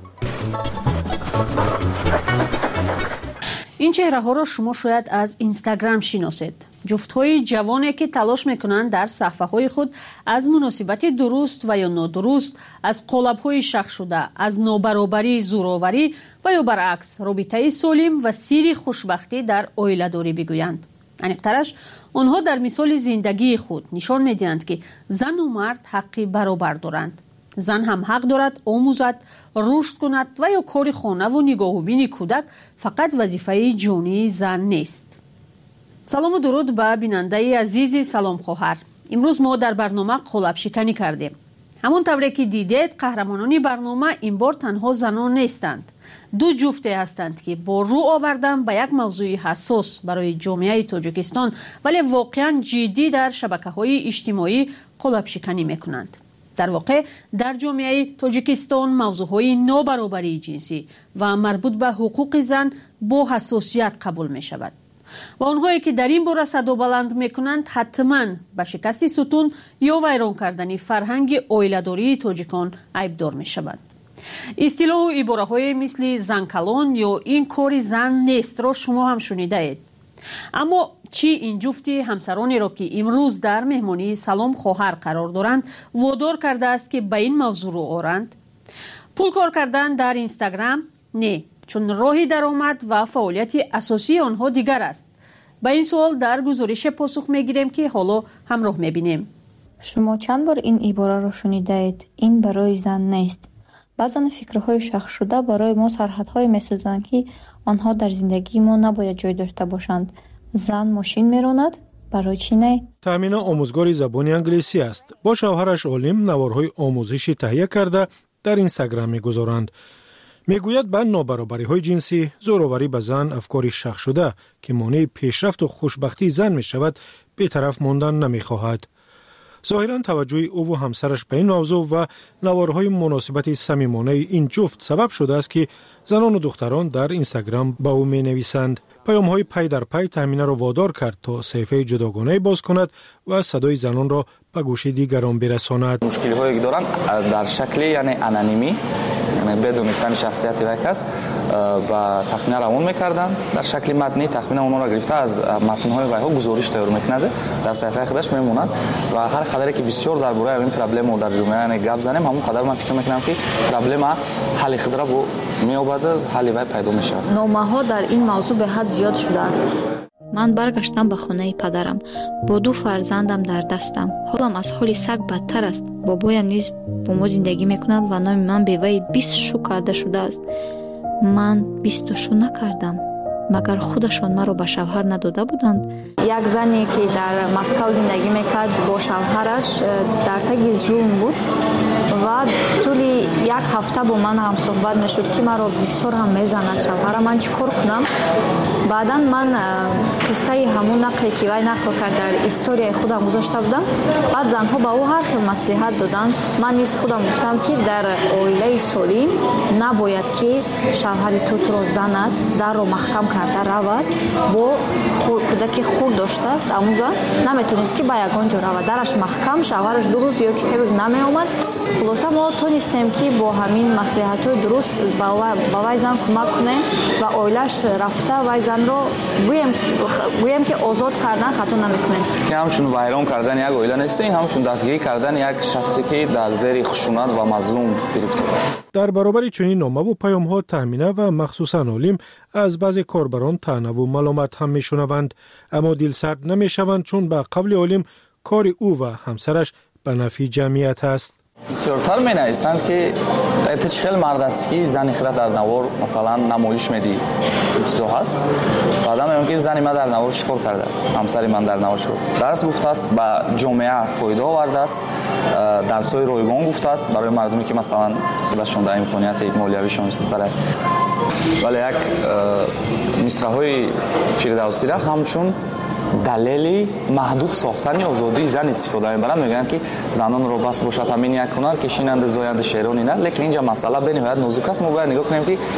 این چهره‌ها را شما شاید از اینستاگرام شناسید. جفت‌های جوانی که تلاش می‌کنند در صفحه‌های خود از مناسبت درست و یا نادرست، از قالب‌های شخص شده، از نابرابری، زورآوری و یا برعکس رابطه سالم و سیر خوشبختی در عائله‌داری بگویند. انیق‌ترش آنها در مثال زندگی خود نشان می‌دهند که زن و مرد حقی برابر دارند. زن هم حق دارد آموزد، رشد کند و یا کار خانه و نگاه و بین کودک فقط وظیفه جانی زن نیست. سلام و درود به بیننده عزیز سلام خواهر. امروز ما در برنامه قالب شکنی کردیم. همون طوری که دیدید قهرمانان برنامه این بار تنها زنان نیستند. دو جفته هستند که با رو آوردن به یک موضوع حساس برای جامعه تاجیکستان ولی واقعا جدی در شبکه‌های اجتماعی قالب شکنی میکنند. در واقع در جامعه تاجیکستان موضوعهای نابرابری جنسی و مربوط به حقوق زن با حساسیت قبول می شود. و آنهایی که در این باره صدا بلند میکنند حتما به شکست ستون یا ویران کردن فرهنگ عائله‌داری تاجیکان عیبدار میشوند. اصطلاح و عباره‌های مثل زن کلان یا این کاری زن نیست را شما هم شنیده اید. اما چی این جفت همسرانی را که امروز در مهمانی سلام خواهر قرار دارند وادار کرده است که به این موضوع رو آورند؟ پول کار کردن در اینستاگرام؟ نه، چون راه درآمد و فعالیت اساسی آنها دیگر است. به این سوال در گزارش پاسخ میگیریم که حالا همراه میبینیم. شما چند بار این عباره را شنیده اید؟ این برای زن نیست. بعضن فکرهای شخص شده برای ما سرحدهای می‌سازند که آنها در زندگی ما نباید جای داشته باشند. زن ماشین میراند، برای چی نه؟ تامینه آموزگار زبان انگلیسی است. با شوهرش عالم نوارهای آموزشی تهیه کرده در اینستاگرام می‌گذارند. میگوید به نابرابری‌های جنسی، زوراوری به زن افکاری شخص شده که مانع پیشرفت و خوشبختی زن می‌شود، بی‌طرف ماندن نمی‌خواهد. ظاهراً توجه او و همسرش به این موضوع و نوارهای مناسبت صمیمانه این جفت سبب شده است که زنان و دختران در اینستاگرام با او می نویسند. پیام‌های پی در پی تامینه را وادار کرد تا صفحه جداگانه باز کند و صدای زنان را به گوش دیگران برساند. مشکلی هایی که دارن در شکل یعنی انانیمی، یعنی بدونستن شخصیت یک کس و تخمینه را اون میکردن در شکل متنی، تخمینه اونها را گرفته از متن‌های ویها گزارش تیار میکنه، در صفحه خودش میموند و هر قدری که بسیار درباره این پرابلم در جامعه یعنی گپ زنیم، همون قدر من فکر میکنم که پرابلم حل خود را با میوباده حل وی پیدا میشه. نامه‌ها در این موضوع به حد زیاد شده است. من برگشتم به خانه پدرم با دو فرزندم در دستم. حالم از حال سگ بدتر است. بابایم نیز با ما زندگی میکند و نام من به وی بیست شو کرده شده است. من بیست شو نکردم. مگر خودشان مرا به شوهر نداده بودند؟ یک زنی که در مسکو زندگی میکرد با شوهرش در تگ زوم بود و طولی یک هفته با من هم صحبت میشد که مرا بسیار هم میزند شوهرم. من چیکار کنم؟ بعدا من قصه همون نقلی که وی نقل کرد در استوری خودم گذاشته بودم. بعد زنها با او هر خیل مصلحت دادند. من نیز خودم گفتم که در عائله سالم نباید که شوهر تو تو را زند، در رو محکم کرده رود. با کودکی خورد داشته است اما زن نمیتونست که به یگان جا رود، درش محکم، شوهرش دو روز یا که سه روز نمی اومد. خلاصه ما تونستیم که با همین مصلحت‌های درست با وی زن کمک کنیم و عائله‌اش رفته وی زن رو گویم گویم که آزاد کردن خطا نمیکنیم. که همشون ویران کردن یک عائله نیست، این همشون دستگیری کردن یک شخصی که در زیر خشونت و مظلوم گرفته است. در برابر چنین نامه و پیام‌ها تامینه و مخصوصاً عالم از بعضی کاربران طعنه و ملامت هم میشنوند، اما دلسرد نمیشوند چون به قبل عالم کار او و همسرش به نفع جمعیت است. بسیارتر می نویسند که ایت چخیل مرد است که زنی خود در نوار مثلا نمایش میدی چیزا هست. بعدا میگم که زنی من در نوار چیکار کرده است، همسری من در نوار چیکار درس گفته است، به جامعه فایده آورده است، درس‌های رایگان گفته است برای مردمی که مثلا خودشون در امکانیت مالیویشون سر ولی یک مصرع‌های فردوسی را همچون دلیلی محدود ساختن آزادی زن استفاده می‌برند. میگن که زنان رو بس باشد همین یک هنر کشینند زاینده شیرانی نه، لیکن اینجا مسئله به نهایت نازک است. ما باید نگاه کنیم که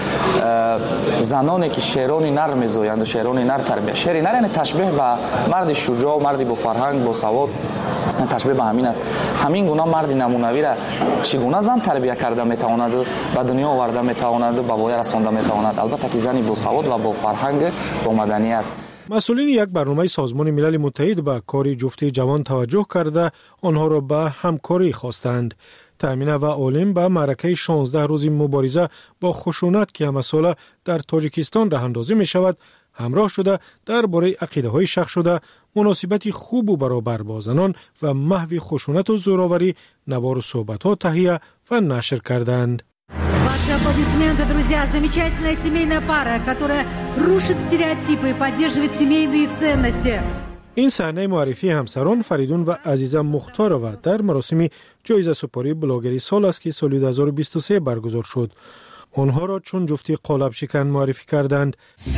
زنانی که شیرانی نر می‌زایند و شیرانی نر تربیت، شیرانی نر یعنی تشبیه به مرد شجاع و مردی با فرهنگ با سواد، تشبیه به همین است. همین گونه مرد نمونوی را چگونه زن تربیت کرده میتواند به دنیا آورده میتواند به وای رسانده میتواند، البته که زنی با سواد و با فرهنگ با مدنیت. مسئولین یک برنامه سازمان ملل متحد به کار جفت جوان توجه کرده آنها را به همکاری خواستند. تامینه و عالم به معرکه شانزده روزی مبارزه با خشونت که همساله در تاجیکستان راه اندازی می شود همراه شده درباره عقیده های شخص شده، مناسبت خوب و برابر با زنان و محو خشونت و زوراوری نوار و صحبت ها تهیه و نشر کردند. Ваши аплодисменты, друзья. Замечательная семейная пара, которая рушит стереотипы и поддерживает семейные ценности. این صحنه معرفی همسران فریدون و عزیزه مختارова در مراسم جایزه سپاری بلاگری سال است که سال دو هزار و بیست و سه برگزار شد. آنها را چون جفتی قالب شکن معرفی کردند.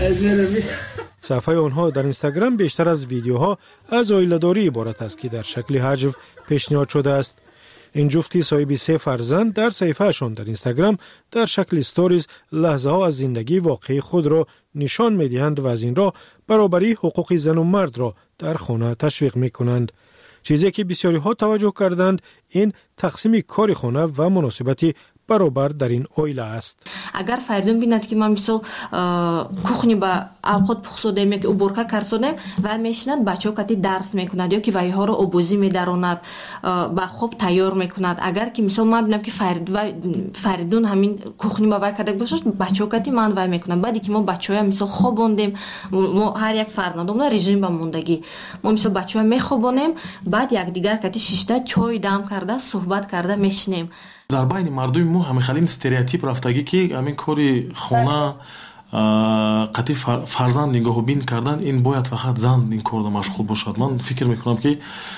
صفحه آنها در اینستاگرام بیشتر از ویدیوها از عائله‌داری عبارت است که در شکل حجو پیشنهاد شده است. این جفتی صاحب سه فرزند در صفحه‌شان در اینستاگرام در شکل استوریز لحظه ها از زندگی واقعی خود را نشان می‌دهند و از این راه برابری حقوق زن و مرد را در خانه تشویق می‌کنند. چیزی که بسیاری ها توجه کردند این تقسیم کار خانه و مناسبتی برابر در این اویله است. اگر فریدون بیند که من مثل کухні با اوقات پخسودیم یا که уборка کردیم و میشند بچه‌ها کتی درس میکند یا که وای ها رو آبوزی میداروند با خوب تیار میکند. اگر که مثل من ببینم که فرید و فریدون همین کухні با وای کرده باشه بچه‌ها کتی من وای میکنن. بعدی که ما بچه‌ها مثل خوابوندیم ما هر یک فرزندمون رژیم با موندگی ما مثل بچه‌ها میخوابونیم بعد یک دیگر کتی شیشته چای دم کرده صحبت کرده میشنیم. дар байни мардуми мо ҳамихалин стереотип рафтагӣ ки ҳамин кори хона қатъи фарзанд нигоҳубин кардан ин бояд фақат зан ин корда машғул бошад. ман фикр мекунам ки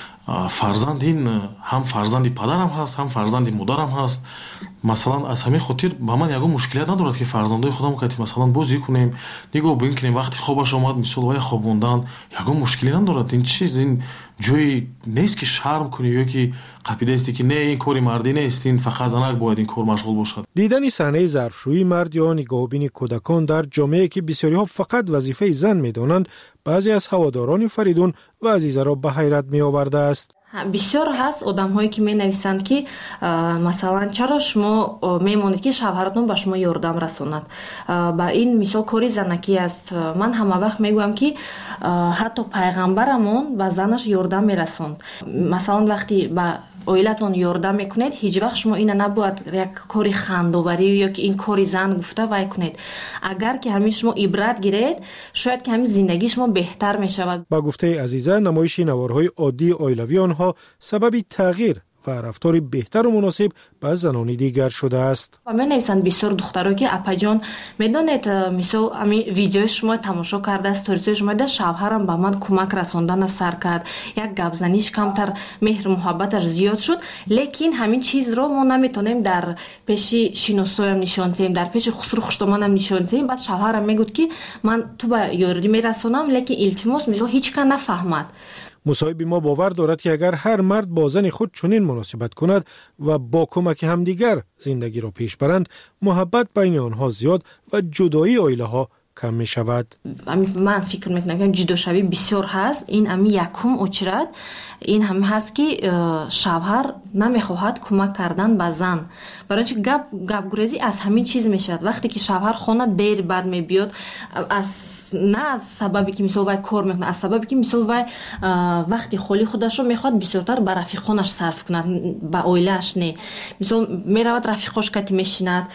фарзанд ин ҳам фарзанди падарам ҳаст ҳам фарзанди модарам ҳаст. масалан аз ҳамин хотир ба ман ягон мушкилият надорад ки фарзандои худам кати масалан бозӣ кунем нигоҳ бин кунем вақти хобаш омад мисол вай хобондан ягон мушкилӣ надорад. ин чиз ин ҷои нест ки шарм кунӣ ё ки қапидасти ки не ин кори мардӣ нест ин фақат занак бояд ин кор машғул бошад. дидани саҳнаи зарфшӯии мард ё нигоҳубини кӯдакон дар ҷомеае ки бисёриҳо фақат вазифаи зан медонанд баъзе аз ҳаводорони Фаридун ва Азизаро ба ҳайрат меовардааст. бисёр ҳаст одамҳое ки менависанд ки масалан чаро шумо мемонед ки шавҳаратон ба шумо ёрдам расонад. ба ин мисол кори занакӣ аст. ман ҳама вақт мегӯям ки ҳатто пайғамбарамон ба занаш ёрдам мерасонд. масалан вақти ба оилатон ёрдам мекунед ҳеҷ вақт шумо ина набояд як кори хандоварӣ ё ки ин кори зан гуфта вай кунед. агар ки ҳамин шумо ибрат гиред шояд ки ҳамин зиндагии шумо беҳтар мешавад. ба гуфтаи Азиза намоиши наворҳои оддии оилавии онҳо сабаби тағйир ва рафтори беҳтару муносиб ба занони дигар шудааст. ва менависанд бисёр духтаро ки апаҷон медонед мисол ами видеои шумо тамошо карда сторисои шумо да шавҳарам ба ман кӯмак расондана сар кард як гапзаниш камтар меҳру муҳаббаташ зиёд шуд лекин ҳамин чизро мо наметонем дар пеши шиносоям нишон диҳем дар пеши хусру хуштоманам нишон диҳем. баъд шавҳарам мегӯд ки ман ту ба ёрдӣ мерасонам лекин илтимос мисол ҳеҷ кан нафаҳмад. مصاحب ما باور دارد که اگر هر مرد با زن خود چنین مناسبت کند و با کمک همدیگر زندگی را پیش برند محبت بین آنها زیاد و جدایی عائله ها کم می شود. من فکر میکنم که جداشوی بسیار هست. این امی یکم اچرد این هم هست که شوهر نمیخواهد کمک کردن به زن. برای اینکه گپ گپ گریزی از همین چیز میشد. وقتی که شوهر خانه دیر بعد میبیاد از نه از سببی که مثلا وای کار میکنه از سببی که مثلا وای وقتی خالی خودش رو میخواد بسیارتر به رفیقانش صرف کنه با اویلش نه. مثلا میرود رفیقاش کتی میشیند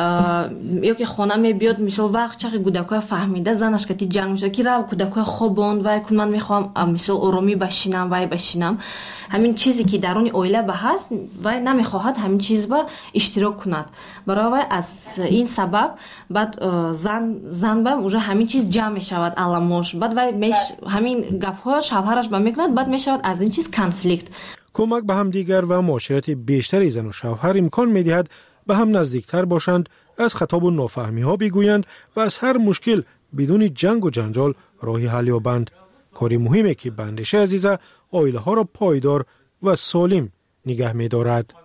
یا که خانه میبیاد مثلا وقت چقدر کودکای فهمیده زنش کتی جنگ میشه که رو کودکای خوابوند وای کن من میخوام مثلا آرامی بشینم وای بشینم. همین چیزی که درون اویله به هست وای نمیخواهد همین چیز با اشتراک کند. برای وای از این سبب بعد زن زن با اونجا همین چیز جمع میشود علامش بعد وای میش همین گپ‌ها شوهرش با میکند بعد میشود از این چیز کانفلیکت. کمک به هم دیگر و معاشرت بیشتری زن و شوهر امکان میدهد به هم نزدیکتر باشند، از خطاب و نافهمی ها بگویند و از هر مشکل بدون جنگ و جنجال راهی حل یابند. کاری مهمه که به اندیشه عزیزه عائله ها را پایدار و سالم نگه می‌دارد.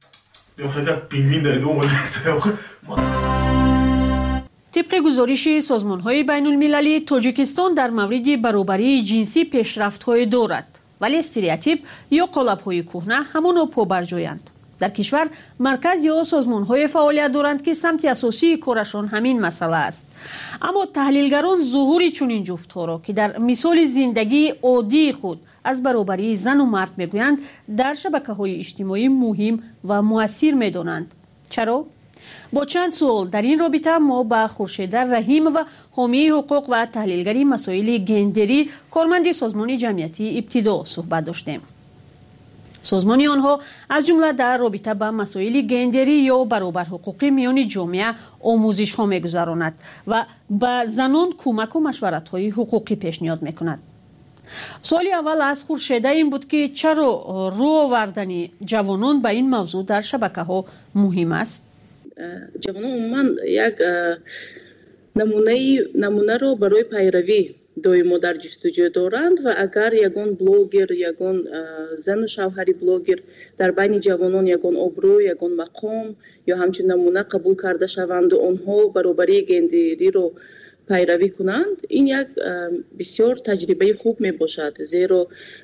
طبق گزارش سازمان‌های بین‌المللی تاجیکستان در مورد برابری جنسی پیشرفت‌های دارد، ولی استریوتیپ یا قالب‌های کهنه همانا پابرجایند. در کشور مرکز یا سازمان‌های فعالیت دارند که سمت اساسی کارشان همین مسئله است. اما تحلیلگران ظهور چنین جفت‌ها را که در مثال زندگی عادی خود از برابری زن و مرد میگویند در شبکه‌های اجتماعی مهم و مؤثر می‌دانند. چرا؟ با چند سوال در این رابطه ما با خورشید رحیم و حامی حقوق و تحلیلگری مسائل گندری کارمند سازمان جمعیتی ابتدا صحبت داشتیم. سازمان آنها از جمله در رابطه با مسائل گندری یا برابر حقوقی میان جامعه آموزش ها میگذراند و به زنان کمک و مشورت های حقوقی پیشنهاد میکند. سوالی اول از خورشیده این بود که چرا رو آوردن جوانان به این موضوع در شبکه ها مهم است؟ جوانان عموما یک نمونه نمونه رو برای پیروی доимо дар ҷустуҷӯ доранд ва агар ягон блогер ягон зану шавҳари блогер дар байни ҷавонон ягон обрӯ ягон мақом ё ҳамчун намуна қабул карда шаванду онҳо баробарии гендериро пайравӣ кунанд, ин як бисёр таҷрибаи хуб мебошад, зеро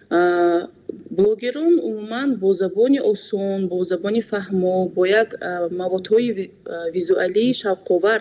блогерон умуман бо забони осон, бо забони фаҳмо, бо як маводҳои визуалии шавқовар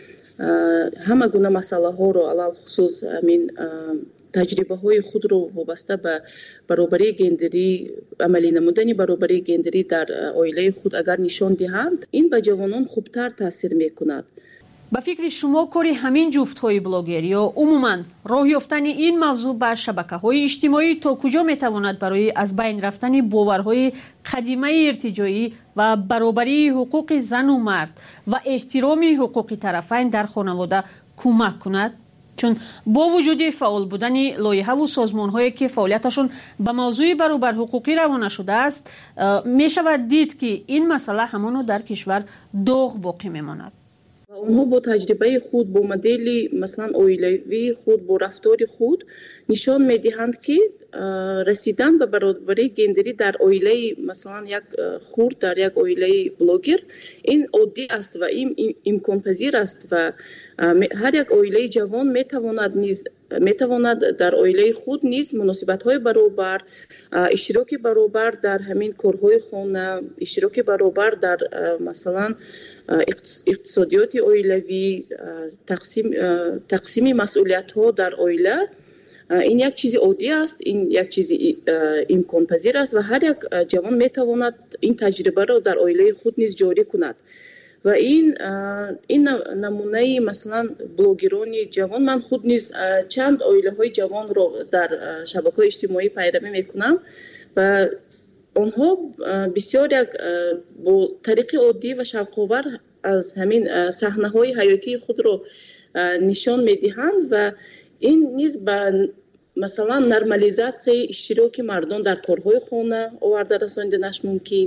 ҳама гуна масъалаҳоро алалхусус ҳамин таҷрибаҳои худро вобаста ба баробарии гендерӣ, амалӣ намудани баробарии гендерӣ дар оилаи худ агар нишон диҳанд, ин ба ҷавонон хубтар таъсир мекунад. ба фикри шумо кори ҳамин ҷуфтҳои блогер ё умуман роҳ ёфтани ин мавзӯъ ба шабакаҳои иҷтимоӣ то куҷо метавонад барои аз байн рафтани боварҳои қадимаи иртиҷоӣ ва баробарии ҳуқуқи зану мард ва эҳтироми ҳуқуқи тарафайн дар хонавода кӯмак кунад? чун бо вуҷуди фаъол будани лоиҳаву созмонҳое ки фаъолияташон ба мавзӯи баробарҳуқуқӣ равона шудааст, мешавад дид ки ин масъала ҳамоно дар кишвар доғ боқӣ мемонад. онҳо бо таҷрибаи худ, бо модели масалан оилавии худ, бо рафтори худ нишон медиҳанд ки расидан ба баробарии гендерӣ дар оилаи масалан як хурд, дар як оилаи блогер ин оддӣ аст ва ин имконпазир аст ва ҳар як оилаи ҷавон метавонад низ метавонад дар оилаи худ низ муносибатҳои баробар, иштироки баробар дар ҳамин корҳои хона, иштироки баробар дар масалан иқтисодиёти оилавӣ, тақсим тақсими масъулиятҳо дар оила, ин як чизи оддӣ аст, ин як чизи имконпазир аст ва ҳар як ҷавон метавонад ин таҷрибаро дар оилаи худ низ ҷорӣ кунад. ва ин ин намунаи масалан блогерони ҷавон, ман худ низ чанд оилаҳои ҷавонро дар шабакаҳои иҷтимоӣ пайравӣ мекунам ва онҳо бисёр як бо тариқи оддӣ ва шавқовар аз ҳамин саҳнаҳои ҳаётии худро нишон медиҳанд ва ин низ ба масалан нормализатсияи иштироки мардон дар корҳои хона оварда расониданаш мумкин.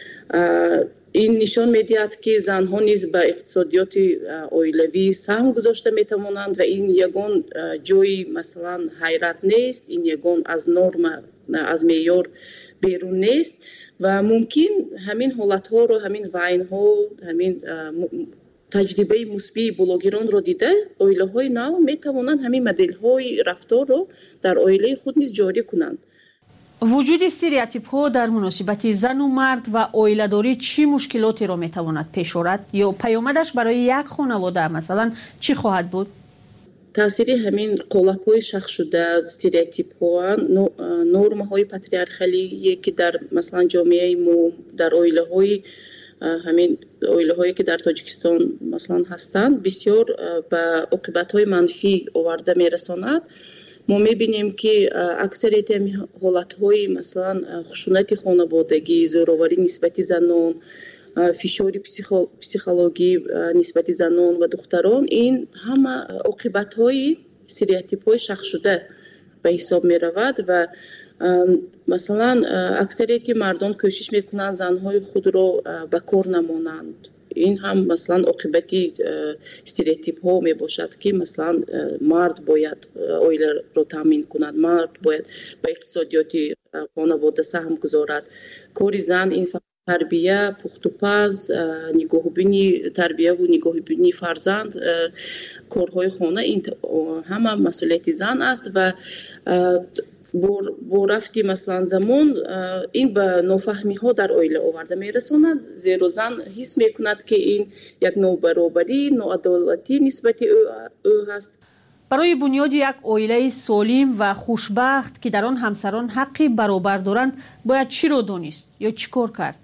ин нишон медиҳад ки занҳо низ ба иқтисодиёти оилавӣ саҳм гузошта метавонанд ва ин ягон ҷои масалан ҳайрат нест, ин ягон аз норма, аз меъёр берун нест ва мумкин ҳамин ҳолатҳоро, ҳамин вайнҳо, ҳамин таҷрибаи мусбии блогеронро дида оилаҳои нав метавонанд ҳамин моделҳои рафторро дар оилаи худ низ ҷорӣ кунанд. вуҷуди стереотипҳо дар муносибати зану мард ва оиладорӣ чӣ мушкилотеро метавонад пеш орад ё паёмадаш барои як хонавода масалан чӣ хоҳад буд? таъсири ҳамин қолабҳои шахшшуда, стереотипҳо, нормаҳои патриархалие ки дар масалан ҷомеаи мо, дар оилаҳои ҳамин оилаҳое ки дар Тоҷикистон масалан ҳастанд, бисёр ба оқибатҳои манфӣ оварда мерасонад. мо мебинем ки аксарияти ҳолатҳои масалан хушунати хонаводагӣ, зӯроварӣ нисбати занон, фишори психологӣ нисбати занон ва духтарон, ин ҳама оқибатҳои стереотипҳои шахшшуда ба ҳисоб меравад ва масалан аксарияти мардон кӯшиш мекунанд занҳои худро ба кор намонанд. ин ҳам масалан оқибати стереотипҳо мебошад ки масалан мард бояд оиларо таъмин кунад, мард бояд ба иқтисодиёти хонавода саҳм гузорад. кори зан ин тарбия, пухтупаз, нигоҳубини тарбияву нигоҳубини фарзанд, корҳои хона, ин ҳама масъулияти зан аст ва бо рафти масалан замон ин ба нофаҳмиҳо дар оила оварда мерасонад, зеро зан ҳис мекунад ки ин як нобаробарӣ, ноадолатӣ нисбати ӯ ҳаст. барои бунёди як оилаи солим ва хушбахт ки дар он ҳамсарон ҳаққи баробар доранд, бояд чиро донист ё чӣ кор кард?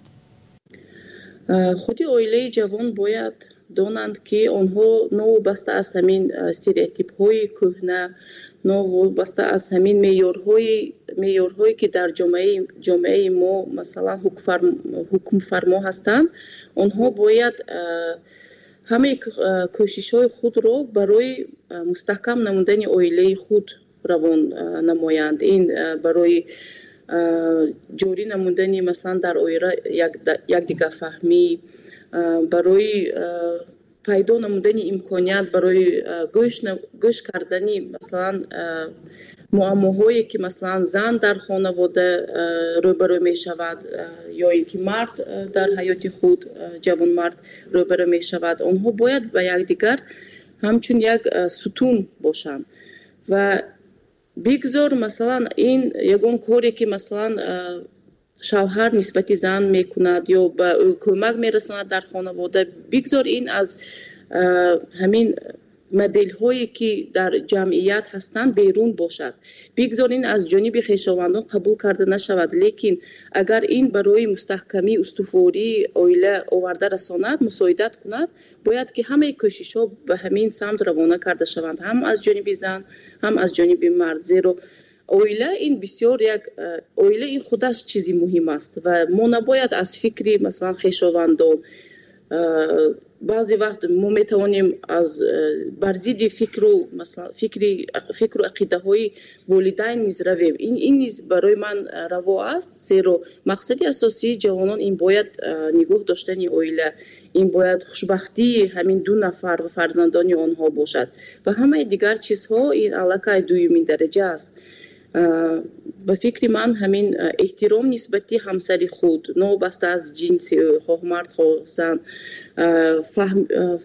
худи оилаи ҷавон бояд донанд ки онҳо новобаста аз ҳамин стереотипҳои кӯҳна, новобаста аз ҳамин меъёрҳои меъёрҳое ки дар ҷомеаи ҷомеаи мо масалан ҳукмфармо ҳастанд, онҳо бояд ҳамаи кӯшишҳои худро барои мустаҳкам намудани оилаи худ равон намоянд. ин барои ҷорӣ намудани масалан дар оила якдигарфаҳмӣ, барои пайдо намудани имконият барои гӯш кардани масалан муаммоҳое ки масалан зан дар хонавода рӯбарӯ мешавад ё ин ки мард дар ҳаёти худ ҷавонмард рӯбарӯ мешавад, онҳо бояд ба якдигар ҳамчун як сутун бошанд ва бигзор масалан ин ягон коре ки масалан шавҳар нисбати зан мекунад ё ба ӯ кӯмак мерасонад дар хонавода, бигзор ин аз ҳамин моделҳое ки дар ҷамъият ҳастанд берун бошад, бигзор ин аз ҷониби хешовандон қабул карда нашавад. Лекин агар ин барои мустаҳкамӣ устувории оила оварда расонад, мусоидат кунад, бояд ки ҳамаи кӯшишҳо ба ҳамин самт равона карда шаванд, ҳам аз ҷониби зан, ҳам аз ҷониби мард. Зеро оила ин бисёр як оила ин худаш чизи муҳим аст ва мо набояд аз фикри масалан хешовандон баъзе вақт мо метавонем аз бар зидди фикру масалан фикри фикру ақидаҳои волидайн низ равем. ин ин низ барои ман раво аст, зеро мақсади асосии ҷавонон ин бояд нигоҳ доштани оила, ин бояд хушбахтии ҳамин ду нафар ва фарзандони онҳо бошад ва ҳамаи дигар чизҳо ин аллакай дуюмин дараҷа аст. ба фикри ман ҳамин эҳтиром нисбати ҳамсари худ новобаста аз ҷинси ӯ, хоҳ мард хоҳ зан, фаҳм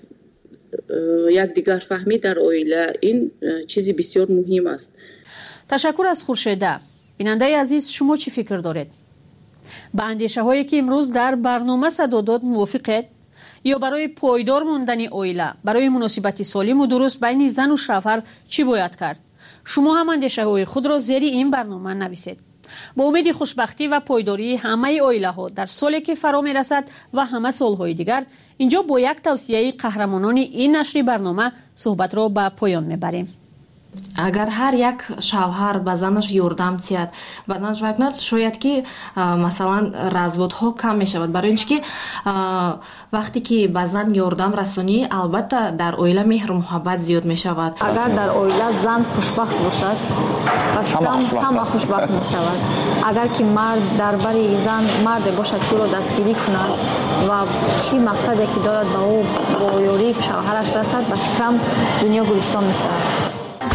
якдигар фаҳмӣ дар оила, ин чизи бисёр муҳим аст. ташаккур аз хуршеда. бинандаи азиз, шумо чӣ фикр доред? ба андешаҳое ки имрӯз дар барнома садо дод мувофиқед? ё барои пойдор мондани оила, барои муносибати солиму дуруст байни зану шавҳар чӣ бояд кард? шумо ҳам андешаҳои худро зери ин барнома нависед. با امید خوشبختی و پایداری همه اویله ها در سالی که فرا می رسد و همه سالهای دیگر، اینجا با یک توصیه قهرمانان این نشر برنامه صحبت را به پایان می بریم. اگر هر یک شوهر به زنش یاردم تید به زنش وکند، شاید که مثلا разводها کم می شود، برای اینکه وقتی که به زن یاردم رسانی البته در اویله مهر و محبت زیاد می شود. اگر در اویله زن خوشبخت باشد و فکرم همه خوشبخت می شود. اگر که مرد در بری زن مرد باشد که رو دستگیری کند و چی مقصدی که دارد به او با یاری شوهرش رسد، به فکرم دنیا گلستان می شود.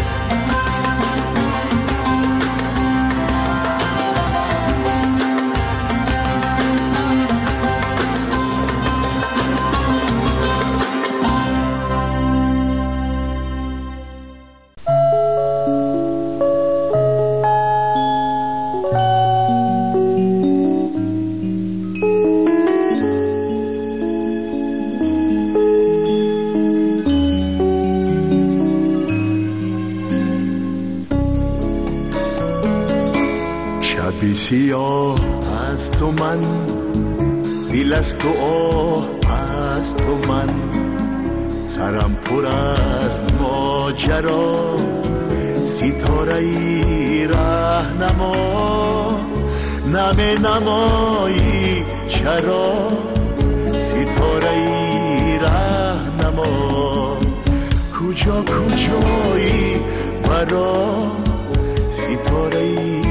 سیاه از تو من، دل از تو آه از تو من، سرم پر از ماجرا، ستاره ای راهنما، نمی نمایی چرا، ستاره ای راهنما، کجا کجایی برا، ستاره ای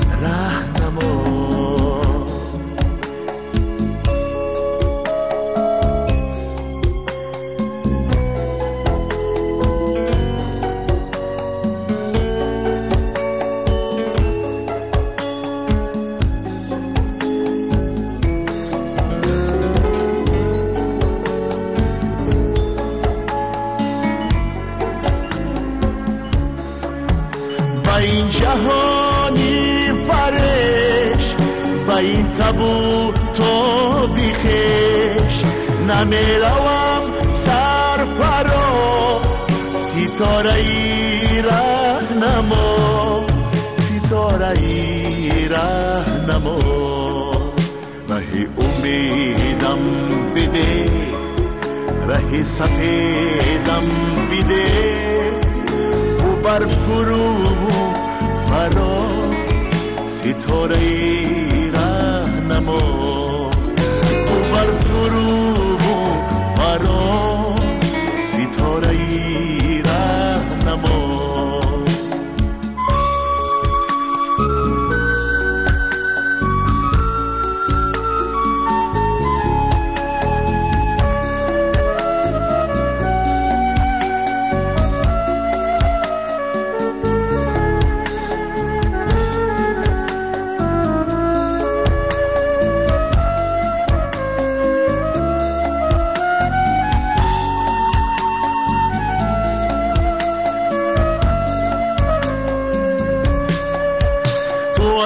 این جهانی پرش با این تابو تو بیخش نمیروم سر پرا ستاره ای راهنما ستاره ای راهنما راه امیدم بده راه سفیدم بده و بر فرو فرا ستاره ای راهنما و بر فرو فرا ستاره ای راهنما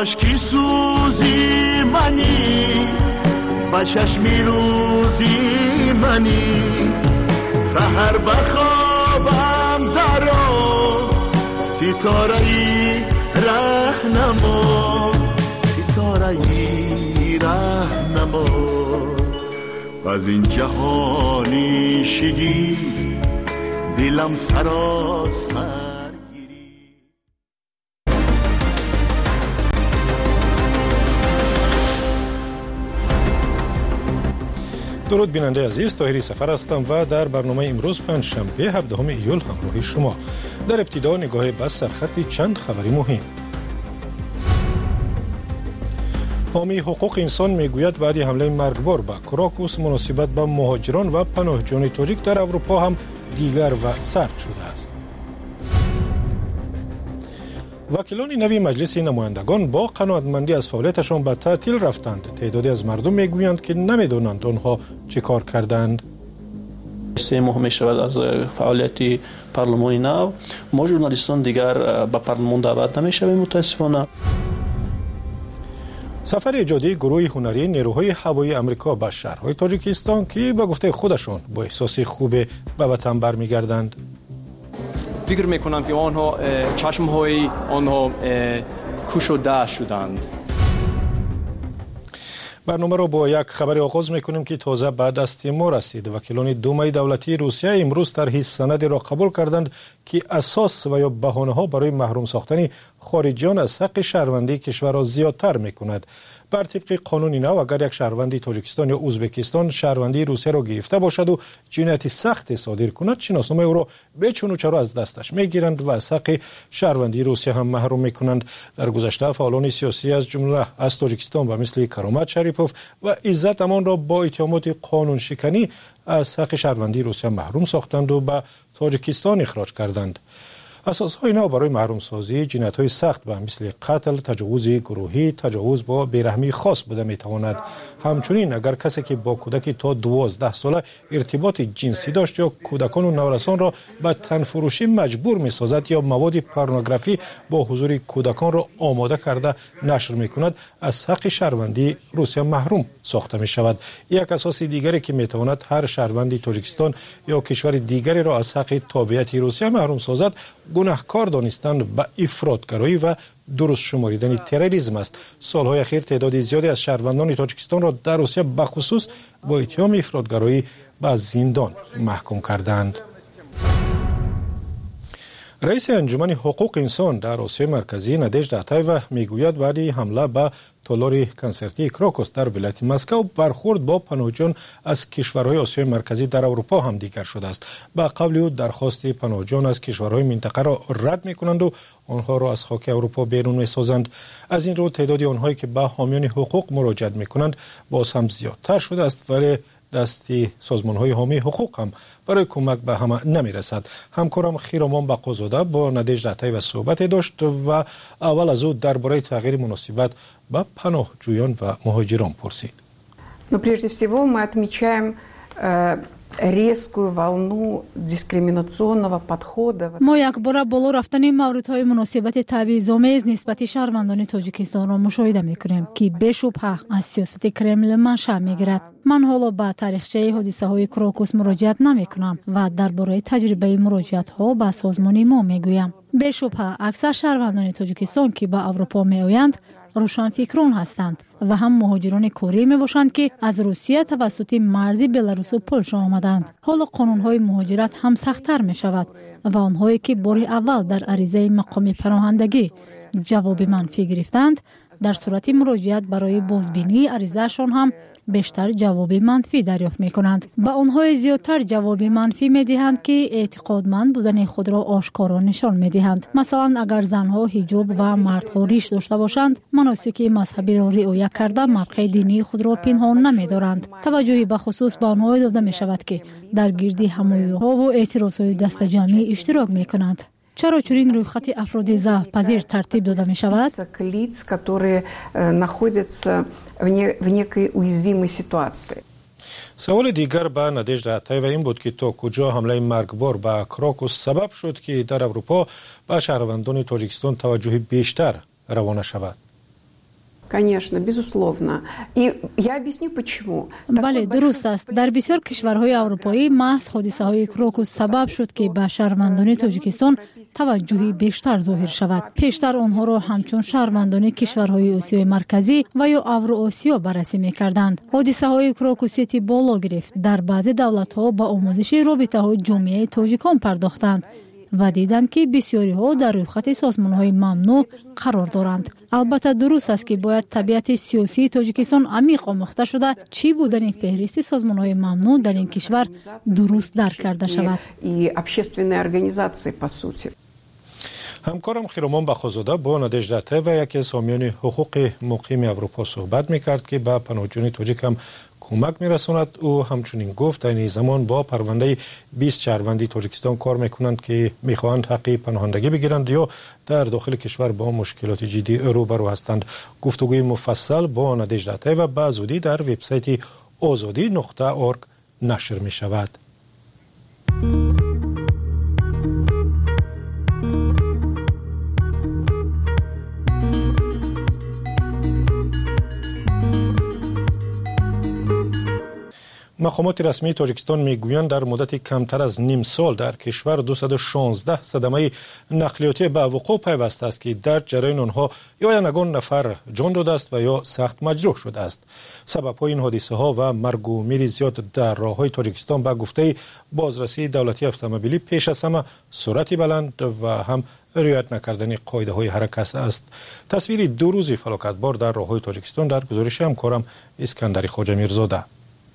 اشکی سوزی منی با چشمی روزی منی سحر بخوابم درو ستاره ای رهنما ستاره ای رهنما از این جهانی شگی دلم سراسر درود بیننده عزیز، طاهری سفر هستم و در برنامه امروز پنجشنبه هفدهم ایول همراه شما. در ابتدا نگاه به سرخط چند خبری مهم. حامی حقوق انسان میگوید بعد حمله مرگبار به کراکوس مناسبت به مهاجران و پناهجویان تاجیک در اروپا هم دیگر و سرد شده است. وکیلان نوی مجلس نمایندگان با قناعتمندی از فعالیتشان به تعطیل رفتند. تعدادی از مردم میگویند که نمیدونند آنها چه کار کردند. سه ماه می شود از فعالیت پارلمان نو. ما ژورنالیستان دیگر به پارلمان دعوت نمی شویم متاسفانه. سفر ایجادی گروه هنری نیروهای هوایی آمریکا به شهرهای تاجیکستان که به گفته خودشان با احساس خوب به وطن برمیگردند. فکر میکنم که آنها چشمهای آنها کشوده شدند. برنامه را با یک خبر آغاز میکنیم که تازه بعد از تیمور رسید. وکیلان دومای دولتی روسیه امروز طرح سندی را قبول کردند که اساس و یا بهانه ها برای محروم ساختن خارجیان از حق شهروندی کشور را زیادتر میکند. بر طبق قانون نو اگر یک شهروندی تاجیکستان یا ازبکستان شهروندی روسیه را گرفته باشد و جنایت سخت صادر کند، شناسنامه او را به چون و چرا از دستش میگیرند و از حق شهروندی روسیه هم محروم میکنند. در گذشته فعالان سیاسی از جمله از تاجیکستان و مثل کرامت شریپوف و عزت امان را با اتهامات قانون شکنی از حق شهروندی روسیه محروم ساختند و به تاجیکستان اخراج کردند. اساسهای نو برای محروم سازی جنایت‌های سخت به مثل قتل، تجاوز گروهی، تجاوز با بیرحمی خاص بوده میتواند. همچنین اگر کسی که با کودکی تا دوازده ساله ارتباط جنسی داشت یا کودکان و نورسان را به تنفروشی مجبور میسازد یا مواد پورنوگرافی با حضور کودکان را آماده کرده نشر میکند، از حق شهروندی روسیه محروم ساخته می شود. یک اساس دیگری که میتواند هر شهروندی تاجیکستان یا کشور دیگری را از حق تابعیت روسیه محروم سازد، گناهکار دانستن به افراطگرایی و درست شماریدن تروریسم است. سالهای اخیر تعداد زیادی از شهروندان تاجیکستان را در روسیه به خصوص با اتهام افراطگرایی به زندان محکوم کردند. رئیس انجمن حقوق انسان در آسیا مرکزی نادژدا آتایوا میگوید بعد حمله به تالار کنسرتی کراکوس در ولایت مسکو برخورد با پناهجویان از کشورهای آسیای مرکزی در اروپا هم دیگر شده است. به قول او درخواست پناهجویان از کشورهای منطقه را رد میکنند و آنها را از خاک اروپا بیرون میسازند. از این رو تعداد آنهایی که به حامیان حقوق مراجعت میکنند باز هم زیادتر شده است، ولی دستی سازمان‌های حامی حقوق هم برای کمک به همه نمی‌رسد. همکارم خیرامان بقازاده با نادژدا آتایوا صحبت داشت و اول از او درباره تغییر مناسبت به پناهجویان و مهاجران پرسید. Но прежде всего мы отмечаем резкую волну дискриминационного подхода. ما یک بار بالا رفتن موردهای مناسبت تبعیض‌آمیز نسبت شهروندان تاجیکستان را مشاهده می‌کنیم که بشبهه از سیاست کرمل منشأ می‌گیرد. من حالا به تاریخچه حادثه‌های کراکوس مراجعت نمی‌کنم و درباره تجربه مراجعت‌ها به سازمان ما می‌گویم. بشبهه اکثر شهروندان تاجیکستان که به اروپا می‌آیند روشنفکران هستند و هم مهاجران کوری می باشند که از روسیه توسط مرزی بلاروس و پولش آمدند. حالا قانون‌های مهاجرت هم سخت‌تر می شود و آنهایی که بار اول در عریضه مقام پناهندگی جواب منفی گرفتند، در صورت مراجعت برای بازبینی عریضه‌شان هم بیشتر جواب منفی دریافت می کنند. به آنهای زیادتر جواب منفی می دهند که اعتقادمند بودن خود را آشکارا نشان می دهند. مثلا اگر زنها حجاب و مردها ریش داشته باشند، مناسک مذهبی را رعایت کرده موقع دینی خود را پنهان نمی دارند. توجهی به خصوص به آنها داده می شود که در گرد همایی‌ها و اعتراضهای دست جمعی اشتراک می کنند. چرا چنین رویخط افراد ضعف پذیر ترتیب داده می شود؟ سوال دیگر به نادژدا آتایوا این بود که تا کجا حمله مرگبار به کراکوس سبب شد که در اروپا به شهروندان تاجیکستان توجه بیشتر روانه شود. Конечно, безусловно. И я объясню почему. بله درست است. در بسیار کشورهای اروپایی محض حادثه‌های کروکوس سبب شد که به شهروندان تاجیکستان توجهی بیشتر ظاهر شود. پیشتر آنها را همچون شهروندان کشورهای آسیای مرکزی و یا اوراسیا بررسی می‌کردند. حادثه‌های کروکوسیتی بالا گرفت. در بعضی دولت‌ها با آموزش رابطه‌های جامعه تاجیکان پرداختند و دیدند که بسیاری ها در روی خط سازمان های ممنوع قرار دارند. البته درست است که باید طبیعت سیاسی تاجیکستان عمیق آموخته شده چی بودن این فهرست سازمان های ممنوع در این کشور درست درک کرده شود. همکارم خیرومان بخوزاده با نادژده طیب یکی از حامیان حقوق مقیم اروپا صحبت میکرد که به پناهجویان تاجیک هم کمک میرساند. او همچنین گفت این زمان با پرونده بیست شهروندی تاجیکستان کار میکنند که میخواهند حق پناهندگی بگیرند یا در داخل کشور با مشکلات جدی روبرو هستند. گفتگوی مفصل با نادژده طیب به زودی در وبسایت آزادی نقطه ارگ نشر می شود. مقامات رسمی تاجیکستان میگویند در مدت کمتر از نیم سال در کشور دویست و شانزده صدمه نقلیاتی به وقوع پیوسته است که در جریان آنها یا یگان نفر جان داده است و یا سخت مجروح شده است. سبب‌های این حادثه ها و مرگ و میر زیاد در راه‌های تاجیکستان به گفته بازرسی دولتی اتومبیلی پیش از همه سرعت بلند و هم رعایت نکردن قاعده‌های حرکت است. تصویر دو روزی فلاکتبار در راه‌های تاجیکستان در گزارش همکارم اسکندری خواجه میرزاده.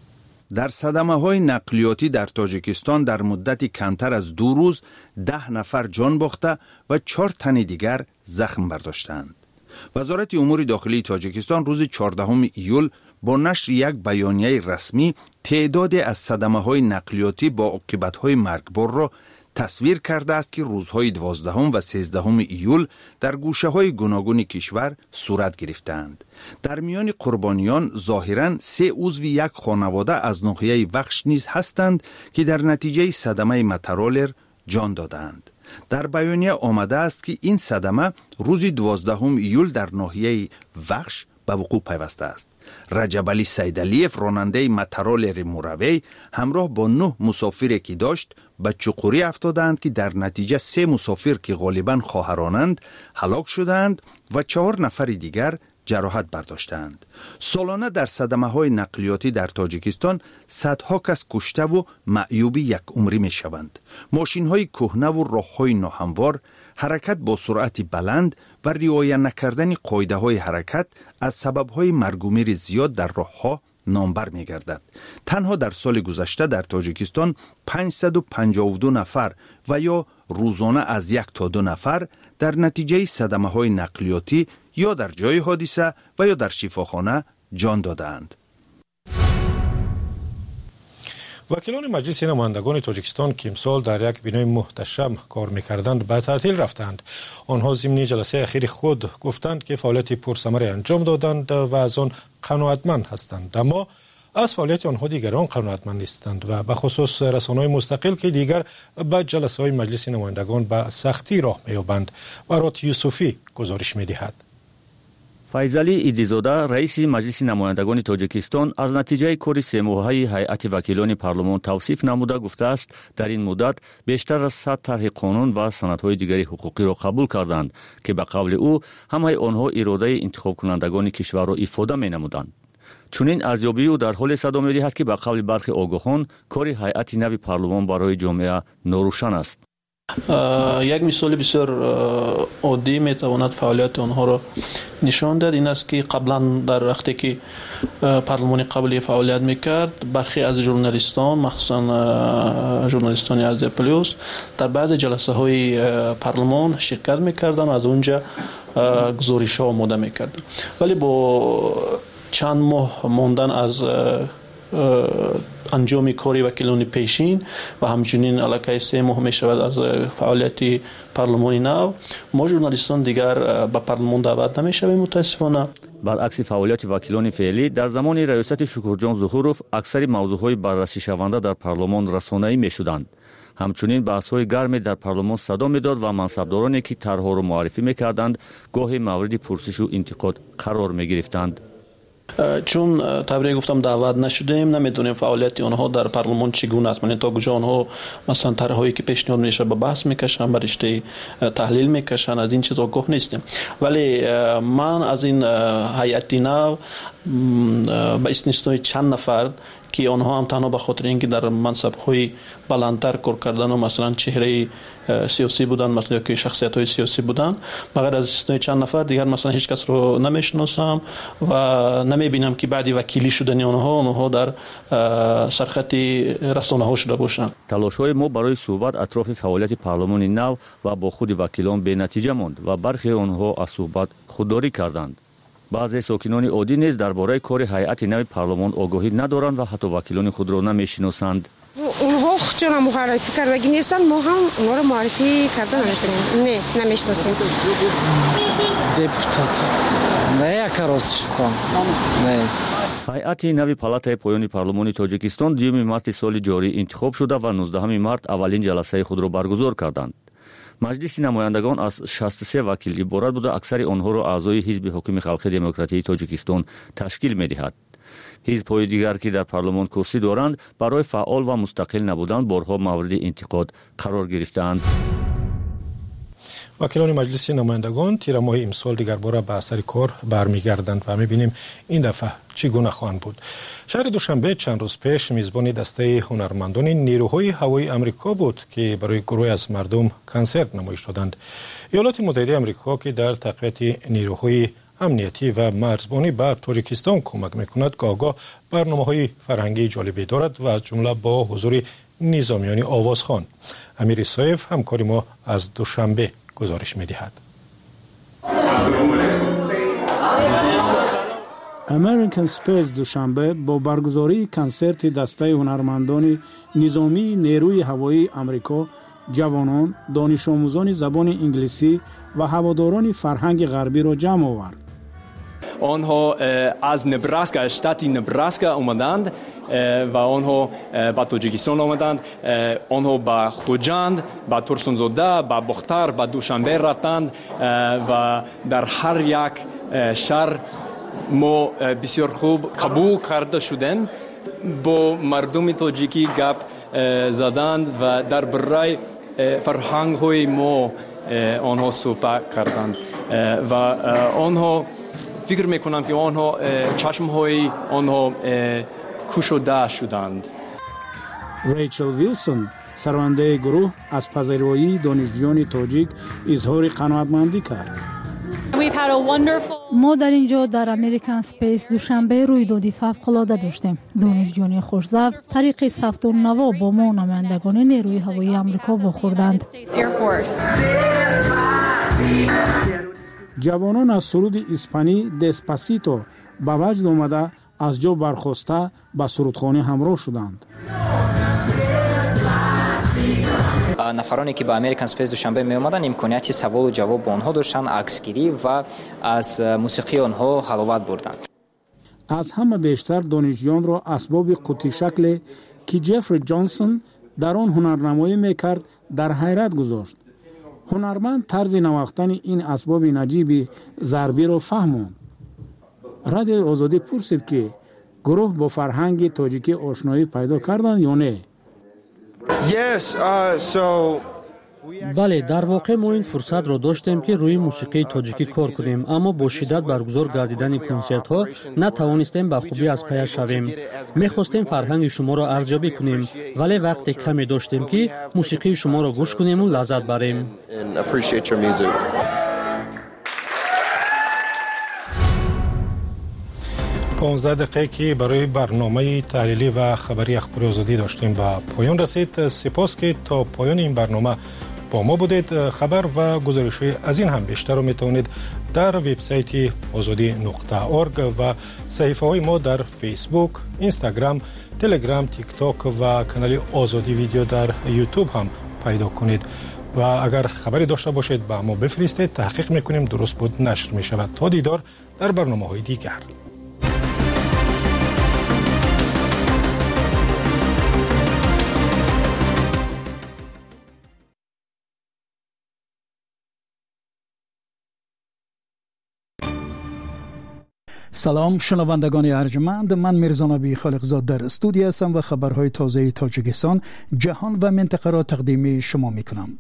در صدمه‌های نقلیاتی در تاجیکستان در مدت کمتر از دو روز ده نفر جان باخته و چهار تن دیگر زخم برداشتند. وزارت امور داخلی تاجیکستان روز چهاردهم ایول با نشر یک بیانیه رسمی تعداد از صدمه‌های نقلیاتی با عاقبت‌های مرگبار را تصویر کرده است که روزهای دوازدهم و سیزدهم ایول در گوشه‌های گوناگون کشور صورت گرفتند. در میان قربانیان ظاهراً سه عضو یک خانواده از ناحیه وخش نیز هستند که در نتیجه صدمه مترولر جان دادند. در بیانیه آمده است که این صدمه روز دوازدهم ایول در ناحیه وخش به وقوع پیوسته است. رجب علی سیدعلیف راننده مترولر موروی همراه با نه مسافری که داشت به چقوری افتادند که در نتیجه سه مسافر که غالباً خواهرانند هلاک شدند و چهار نفر دیگر جراحت برداشتند. سالانه در صدمه‌های نقلیاتی در تاجیکستان صدها کس کشته و معیوبی یک عمری می شوند. ماشین‌های کهنه و راه‌های ناهموار، حرکت با سرعت بلند و رعایت نکردن قاعده‌های حرکت از سبب‌های مرگ و میر زیاد در راه‌ها نامبر می‌گردد. تنها در سال گذشته در تاجیکستان پانصد و پنجاه و دو نفر و یا روزانه از یک تا دو نفر در نتیجه صدمه‌های نقلیاتی یا در جای حادثه و یا در شفاخانه جان دادند. وکیلان مجلس نمایندگان تاجیکستان که امسال در یک بنای محتشم کار می‌کردند به تعطیل رفتند. آنها ضمن جلسه اخیر خود گفتند که فعالیت پرثمر انجام دادند و از آن قناعتمند هستند، اما از فعالیت آنها دیگران قناعتمند نیستند و به خصوص رسانه‌های مستقل که دیگر به جلسه‌های مجلس نمایندگان به سختی راه می‌یابند. برات یوسفی گزارش می‌دهد. فیضعلی ایدیزاده رئیس مجلس نمایندگان تاجیکستان از نتیجه کار سه ماهه هیئت وکیلان پارلمان توصیف نموده گفته است در این مدت بیشتر از صد طرح قانون و سندهای دیگری حقوقی را قبول کردند که به قول او همه آنها اراده انتخاب کنندگان کشور را افاده می‌نمودند. چنین ارزیابی او در حال صدا می‌دهد که به قول برخی آگاهان کار هیئت نو پارلمان برای جامعه ناروشن است. یک مثال بسیار عادی میتواند فعالیت آنها را نشان داد. این است که قبلا در وقتی که پارلمان قبلی فعالیت میکرد برخی از ژورنالیستان مخصوصا ژورنالیستان از پلیوس در بعض جلسه های پارلمان شرکت میکردن، از اونجا گزارش ها آماده میکردن، ولی با چند ماه ماندن از انجام کاری وکیلان پیشین و همچنین علاقه سه ماه می شود از فعالیت پارلمانی نو، ما ژورنالیستان دیگر به پارلمان دعوت نمی شویم متاسفانه. برعکس فعالیت وکیلان فعلی در زمان ریاست شکرجان ظهوروف اکثر موضوعهای بررسی شونده در پارلمان رسانه‌ای می شدند. ҳамчунин баҳсҳои гарме дар парлумон садо медод ва мансабдороне ки тарҳҳоро муаррифӣ мекарданд гоҳе мавриди пурсишу интиқод қарор мегирифтанд. чун табриқ гуфтам даъват нашудем, намедонем фаъолияти онҳо дар парлумон чӣ гуна аст. то куҷо онҳо масалан тарҳҳое ки пешниҳод мешавад ба баҳс мекашанд, ба риштаи таҳлил мекашанд, аз ин чиз огоҳ нестем. вале ман аз ин ҳайати нав ба истиснои чанд нафар ки онҳо ҳам танҳо ба хотири ин ки дар мансабҳои баландтар кор кардану масалан чеҳраи сиёсӣ буданд, масалан ки шахсиятҳои сиёсӣ буданд, бағайр аз истиснои чанд нафар дигар масалан ҳеҷ касро намешиносам ва намебинам ки баъди вакилӣ шудани онҳо онҳо дар сархати расонаҳо шуда бошанд. талошҳои мо барои суҳбат атрофи фаъолияти парлумони нав ва бо худи вакилон бенатиҷа монд ва бархе онҳо аз суҳбат худдорӣ карданд. баъзе сокинони оддӣ низ дар бораи кори ҳайати нави парлумон огоҳӣ надоранд ва ҳатто вакилони худро намешиносанд. اونها چون معرفی کردگی نیستن ما هم اونها رو معرفی کرده نمیتونیم نه نمیشناسیم депутат не якаросиш кон не ҳайати нави палатаи поёни парлумони тоҷикистон дуюми марти соли ҷорӣ интихоб шуда ва нуздаҳами март аввалин ҷаласаи худро баргузор карданд. маҷлиси намояндагон аз шасту се вакил иборат буда, аксари онҳоро аъзои ҳизби ҳокими халқи демократии тоҷикистон ташкил медиҳад. ҳизбҳои дигар ки дар парлумон курсӣ доранд барои фаъол ва мустақил набудан борҳо мавриди интиқод қарор гирифтаанд. вакилони маҷлиси намояндагон тира моҳи имсол дигарбора ба асари кор бармегарданд ва мебинем ин дафъа чӣ гуна хоҳанд буд. шаҳри душанбе чанд рӯз пеш мизбони дастаи ҳунармандони нерӯҳои ҳавои амрико буд ки барои гурӯҳе аз мардум консерт намоиш доданд. иёлоти муттаҳидаи амрико ки дар тақвияти нерӯҳои амниятӣ ва марзбонӣ ба тоҷикистон кӯмак мекунад гоҳ-гоҳ барномаҳои фарҳангии ҷолибе дорад ва аз ҷумла бо ҳузури низомиёни овозхон. амир исоев ҳамкори мо аз душанбе гузориш медиҳад. American Space душанбе бо баргузории консерти дастаи ҳунармандони низомии нерӯи ҳавоии амрико, ҷавонон, донишомӯзони забони инглисӣ ва ҳаводорони фарҳанги ғарбиро ҷамъ овард. онҳо аз небраска, штати небраска омаданд ва онҳо ба тоҷикистон омаданд. онҳо ба хуҷанд, ба турсунзода, ба бухтар, ба душанбе рафтанд ва дар ҳар як шаҳр мо бисёр хуб қабул карда шудем. бо мардуми тоҷикӣ гап заданд ва дар бораи фарҳангҳои мо онҳо суҳбат карданд ва онҳо фикр мекунам ки онҳо чашмҳои онҳо кушода шуданд. рэйчел вилсон сарвандаи гурӯҳ аз пазироии донишҷӯёни тоҷик изҳори қаноатмандӣ кард. мо дар ин ҷо дар American Space душанбе рӯйдоди фавқулода доштем. донишҷӯёни хушзавқ тариқи сафтуннаво бо мо намояндагони нерӯи ҳавоии амрико вохӯрданд. ҷавонон аз суруди испанӣ Despacito ба ваҷд омада аз ҷо бархоста ба сурудхонӣ ҳамроҳ шуданд. нафароне ки ба American Space душанбе меомаданд имконияти саволу ҷавоб ба онҳо доштанд, аксгирӣ ва аз мусиқии онҳо ҳаловат бурданд. аз ҳама бештар донишҷӯёнро асбоби қуттишакле ки Ҷеффри Ҷонсон дар он ҳунарнамоӣ мекард дар ҳайрат гузошт. ҳунарманд тарзи навохтани ин асбоби наҷиби зарбиро фаҳмонд. радиои озодӣ пурсид ки гурӯҳ бо фарҳанги тоҷикӣ ошноӣ пайдо карданд ё не. Yes, uh, so бале, дар воқеъ мо ин фурсатро доштем ки рӯи мусиқии тоҷикӣ кор кунем, аммо бо шиддат баргузор гардидани консертҳо натавонистем ба хубӣ аз паяш шавем. мехостем фарҳанги шуморо арзёбӣ кунем, вале вақте каме доштем ки мусиқии шуморо гӯш кунему лаззат барем. понздаҳ дақиқае ки барои барномаи таҳлилӣ ва хабари ахбори озодӣ доштем ба поён расид. сипос ки то поёни ин барнома бо мо будед. хабар ва гузоришҳои аз ин ҳам бештарро метавонед дар вебсайти озодӣ нуқта орг ва саҳифаҳои мо дар фейсбук, инстаграм, телеграм, тикток ва канали озодӣ видео дар ютуб ҳам пайдо кунед. ва агар хабаре дошта бошед ба мо бифиристед, таҳқиқ мекунем дуруст буд нашр мешавад. то дидор дар барномаҳои дигар. سلام شنوندگان ارجمند، من میرزا نبی خالقزاد در استودیو هستم و خبرهای تازه تاجیکستان، جهان و منطقه را تقدیم شما میکنم.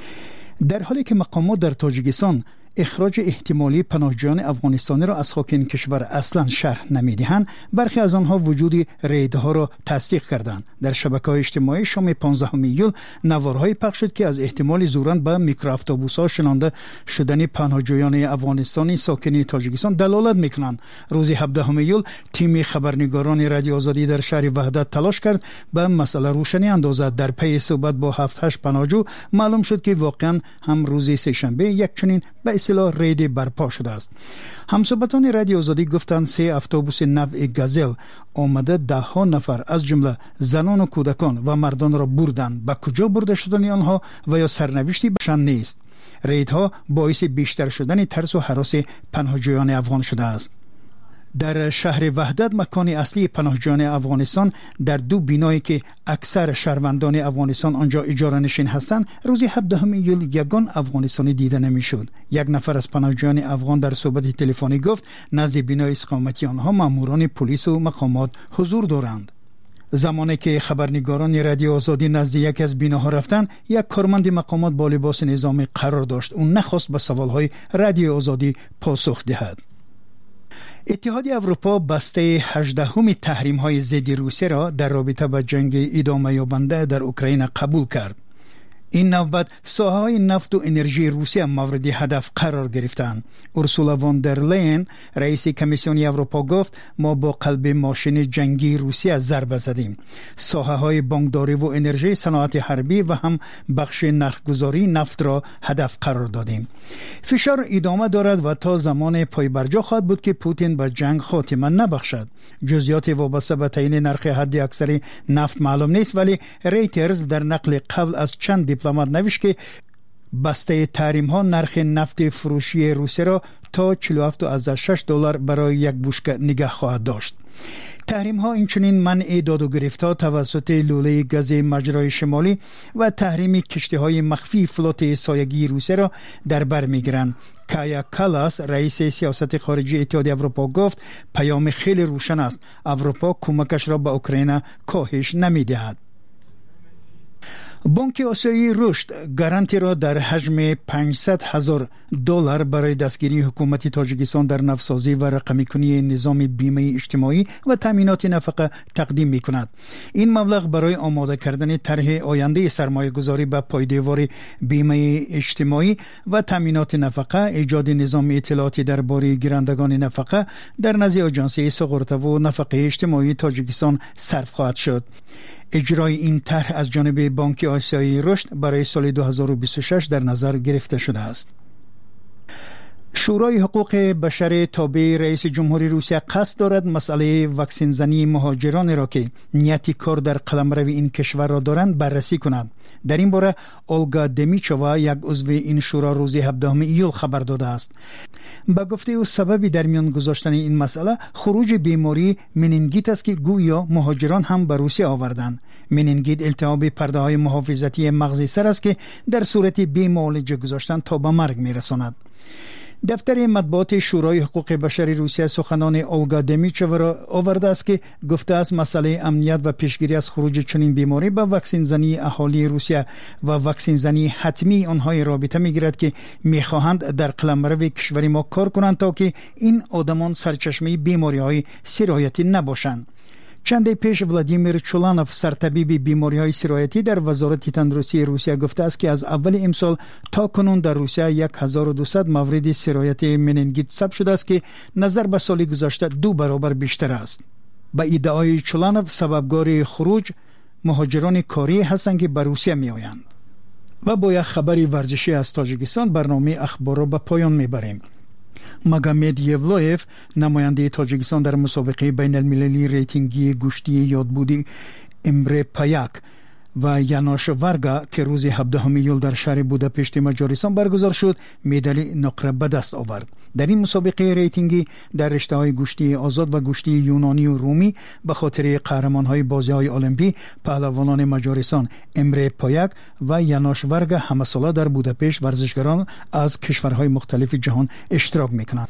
در حالی که مقامات در تاجیکستان اخراج احتمالی پناهجویان افغانستانی را از خاک این کشور اصلا شرح نمیدهند، برخی از آنها وجود ریدها را تصدیق کردند. در شبکه‌های اجتماعی شام پانزدهم ایول نوارهایی پخش شد که از احتمال ظهور به میکرواتوبوس‌ها شنانده شدن پناهجویان افغانستانی ساکن تاجیکستان دلالت میکنند. روز هفدهم ایول تیم خبرنگاران رادیو آزادی در شهر وحدت تلاش کرد به مسئله روشنی اندازد. در پی صحبت با هفت هشت پناهجو معلوم شد که واقعا هم روز سه‌شنبه یک چنین به اصطلاح رید برپا شده است. همصحبتان رادیو آزادی گفتند سه اتوبوس نو گازل آمده ده ها نفر از جمله زنان و کودکان و مردان را بردند. به کجا برده شدن آنها و یا سرنوشتی بشن نیست. ریدها باعث بیشتر شدن ترس و هراس پناهجویان افغان شده است. در شهر وحدت مکان اصلی پناهجویان افغانستان در دو بینایی که اکثر شهروندان افغانستان آنجا اجاره نشین هستند، روز هفدهم ایول یگان افغانستانی دیده نمیشد. یک نفر از پناهجویان افغان در صحبت تلفنی گفت نزد بینای اقامتی آنها ماموران پلیس و مقامات حضور دارند. زمانی که خبرنگاران رادیو آزادی نزد یک از بیناها رفتند، یک کارمند مقامات با لباس نظامی قرار داشت. اون نخواست به سوالهای رادیو آزادی پاسخ دهد. اتحادیه اروپا بسته هجدهم تحریم های ضد روسیه را در رابطه با جنگ ادامه یابنده در اوکراین قبول کرد. این نوبت ساحه های نفت و انرژی روسیه مورد هدف قرار گرفتند. اورسولا وان در لین رئیس کمیسیون اروپا گفت ما با قلب ماشین جنگی روسیه ضربه زدیم. ساحه های بانکداری و انرژی، صنعت حربی و هم بخش نرخگذاری نفت را هدف قرار دادیم. فشار ادامه دارد و تا زمان پایبرجا خواهد بود که پوتین به جنگ خاتمه نبخشد. جزئیات وابسته به تعیین نرخ حد اکثر نفت معلوم نیست، ولی ریترز در نقل قبل از چند دیپلمات نوشت که بسته تحریم ها نرخ نفت فروشی روسیه را تا چهل و هفت و شش دلار برای یک بشکه نگه خواهد داشت. تحریم ها اینچنین منع داد و گرفت‌ها توسط لوله گاز مجرای شمالی و تحریم کشتی های مخفی فلوت سایگی روسیه را در بر میگیرند. کایا کالاس رئیس سیاست خارجی اتحادیه اروپا گفت پیام خیلی روشن است، اروپا کمکش را به اوکراین کاهش نمیدهد. بانک آسیایی رشد گارانتی را در حجم پانصد هزار دلار برای دستگیری حکومت تاجیکستان در نوسازی و رقمی کنی نظام بیمه اجتماعی و تامینات نفقه تقدیم می کند. این مبلغ برای آماده کردن طرح آینده سرمایه گذاری به پایدار بیمه اجتماعی و تامینات نفقه، ایجاد نظام اطلاعاتی درباره گیرندگان نفقه در نزد آژانس سقراط و نفقه اجتماعی تاجیکستان صرف خواهد شد. اجرای این طرح از جانب بانک آسیایی رشد برای سال دو هزار و بیست و شش در نظر گرفته شده است. شورای حقوق بشر تابع رئیس جمهوری روسیه قصد دارد مسئله واکسن زنی مهاجران را که نیتی کار در قلمرو این کشور را دارند بررسی کند. در این باره اولگا دمیچووا یک عضو این شورا روز هفدهم ایول خبر داده است. با گفته او سببی در میان گذاشتن این مسئله خروج بیماری منینگیت است که گویا مهاجران هم به روسیه آوردند. منینگیت التهاب پرده های محافظتی مغزی سر است که در صورت بی‌معالجه گذاشتن تا به مرگ میرساند. دفتر مطبوعات شورای حقوق بشر روسیه سخنان اولگا دمیچووا را آورده است که گفته است مسئله امنیت و پیشگیری از خروج چنین بیماری با واکسن زنی اهالی روسیه و واکسن زنی حتمی آنهای رابطه میگیرد که میخواهند در قلمرو کشور ما کار کنند تا که این آدمان سرچشمه بیماری های سرایتی نباشند. چند پیش ولادیمیر چولانوف سرطبیب بیماری‌های سرایتی در وزارت تندرستی روسیه گفته است که از اول امسال تا کنون در روسیه هزار و دویست مورد سرایت منینگیت ثبت شده است که نظر به سال گذشته دو برابر بیشتر است. با ادعای چولانوف سببگار خروج مهاجران کاری هستند که به روسیه می‌آیند. و با یک خبری ورزشی از تاجیکستان برنامه اخبار را به پایان می‌بریم. ماگامد یولویف نماینده تاجیکستان در مسابقه بین المللی ریتینگی گوشتی یادبودی امره پایاک و یاناش ورگا که روز هفدهم ایول در شهر بوداپشت مجارستان برگزار شد مدال نقره به دست آورد. در این مسابقه ریتینگی در رشته‌های گوشتی آزاد و گوشتی یونانی و رومی به خاطر قهرمان‌های بازی‌های المپی پهلوانان مجارستان امره پایاک و یاناش ورگا همساله در بوداپشت ورزشکاران از کشورهای مختلف جهان اشتراک می‌کنند.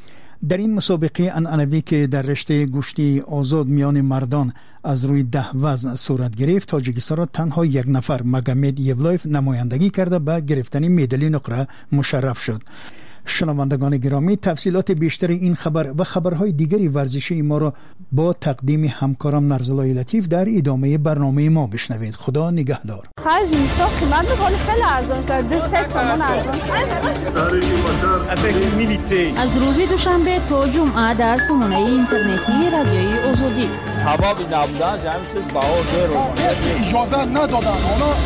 در این مسابقه عنعنوی که در رشته گوشتی آزاد میان مردان از روی ده وزن صورت گرفت، تاجیکستان را تنها یک نفر مگامد یولایف نمایندگی کرده به گرفتن مدال نقره مشرف شد. شنوندگان گرامی، تفصیلات بیشتر این خبر و خبرهای دیگری ورزشی ما را با تقدیم همکارم نرزلای لطیف در ادامه برنامه ما بشنوید. خدا نگهدار. خرج اینستا قیمت بخوری خیلی ارزان شد. دو سه تومان ارزان شد. از روز دوشنبه تا جمعه در سامانه اینترنتی رادیوی آزادی. هوا بی نبودن همین چیز باور داره. اجازه ندادن.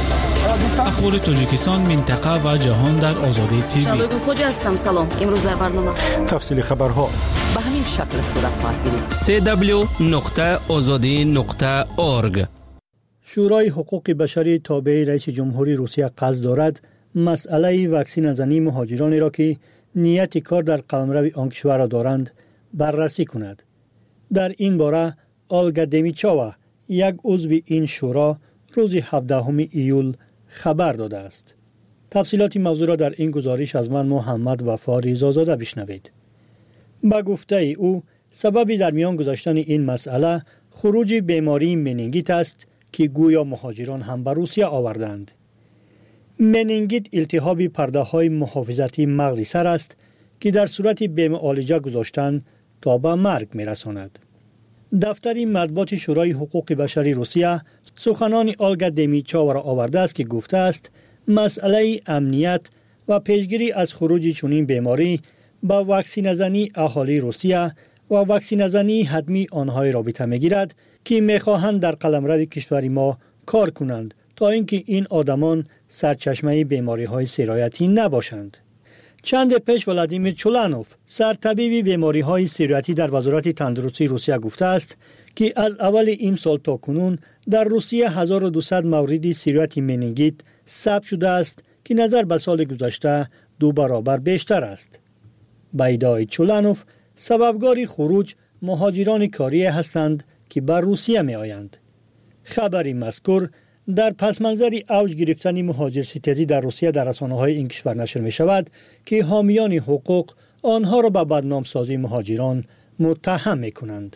اخبار تاجیکستان، منطقه و جهان در آزادی تیوی. شادو خوج هستم. سلام. امروز در برنامه تفصیل خبرها به همین شکل صورت خواهد گرفت. سه دبلیو نقطه آزادی نقطه اورگ. شورای حقوق بشری تابع رئیس جمهوری روسیه قصد دارد مسئله واکسین زنی مهاجرانی را که نیت کار در قلمرو آن کشور را دارند بررسی کند. در این باره آلگا دمیچاوا، یک عضو این شورا، روز هفدهم ایول خبر داده است. تفصیلات موضوع را در این گزارش از من محمد وفا ریزازاده بشنوید. با گفته او، سببی در میان گذاشتن این مسئله خروج بیماری منینگیت است که گویا مهاجران هم به روسیه آوردند. منینگیت التهاب پرده های محافظتی مغز سر است که در صورت بی‌معالجه گذاشتن تا به مرگ میرساند. دفتر مطبوعات شورای حقوق بشری روسیه سخنان آلگا دمیچاوا را آورده است که گفته است مسئله امنیت و پیشگیری از خروج چنین بیماری با واکسین زنی اهالی روسیه و واکسین زنی حتمی آنهای رابطه میگیرد که میخواهند در قلمرو کشور ما کار کنند تا اینکه این آدمان سرچشمه بیماری های سرایتی نباشند. چند پیش ولادیمیر چولانوف، سرطبیب بیماری های سرایتی در وزارت تندرستی روسیه گفته است که از اول این سال تا کنون در روسیه هزار و دویست مورد سرایت منینگیت ثبت شده است که نظر به سال گذشته دو برابر بیشتر است. با ادعای چولانوف، سببگار خروج مهاجران کاری هستند که بر روسیه می آیند. خبری مذکور در پس منظر اوج گرفتن مهاجر ستیزی در روسیه در رسانه‌های این کشور نشر می شود که حامیان حقوق آنها را به بدنام سازی مهاجران متهم می کنند.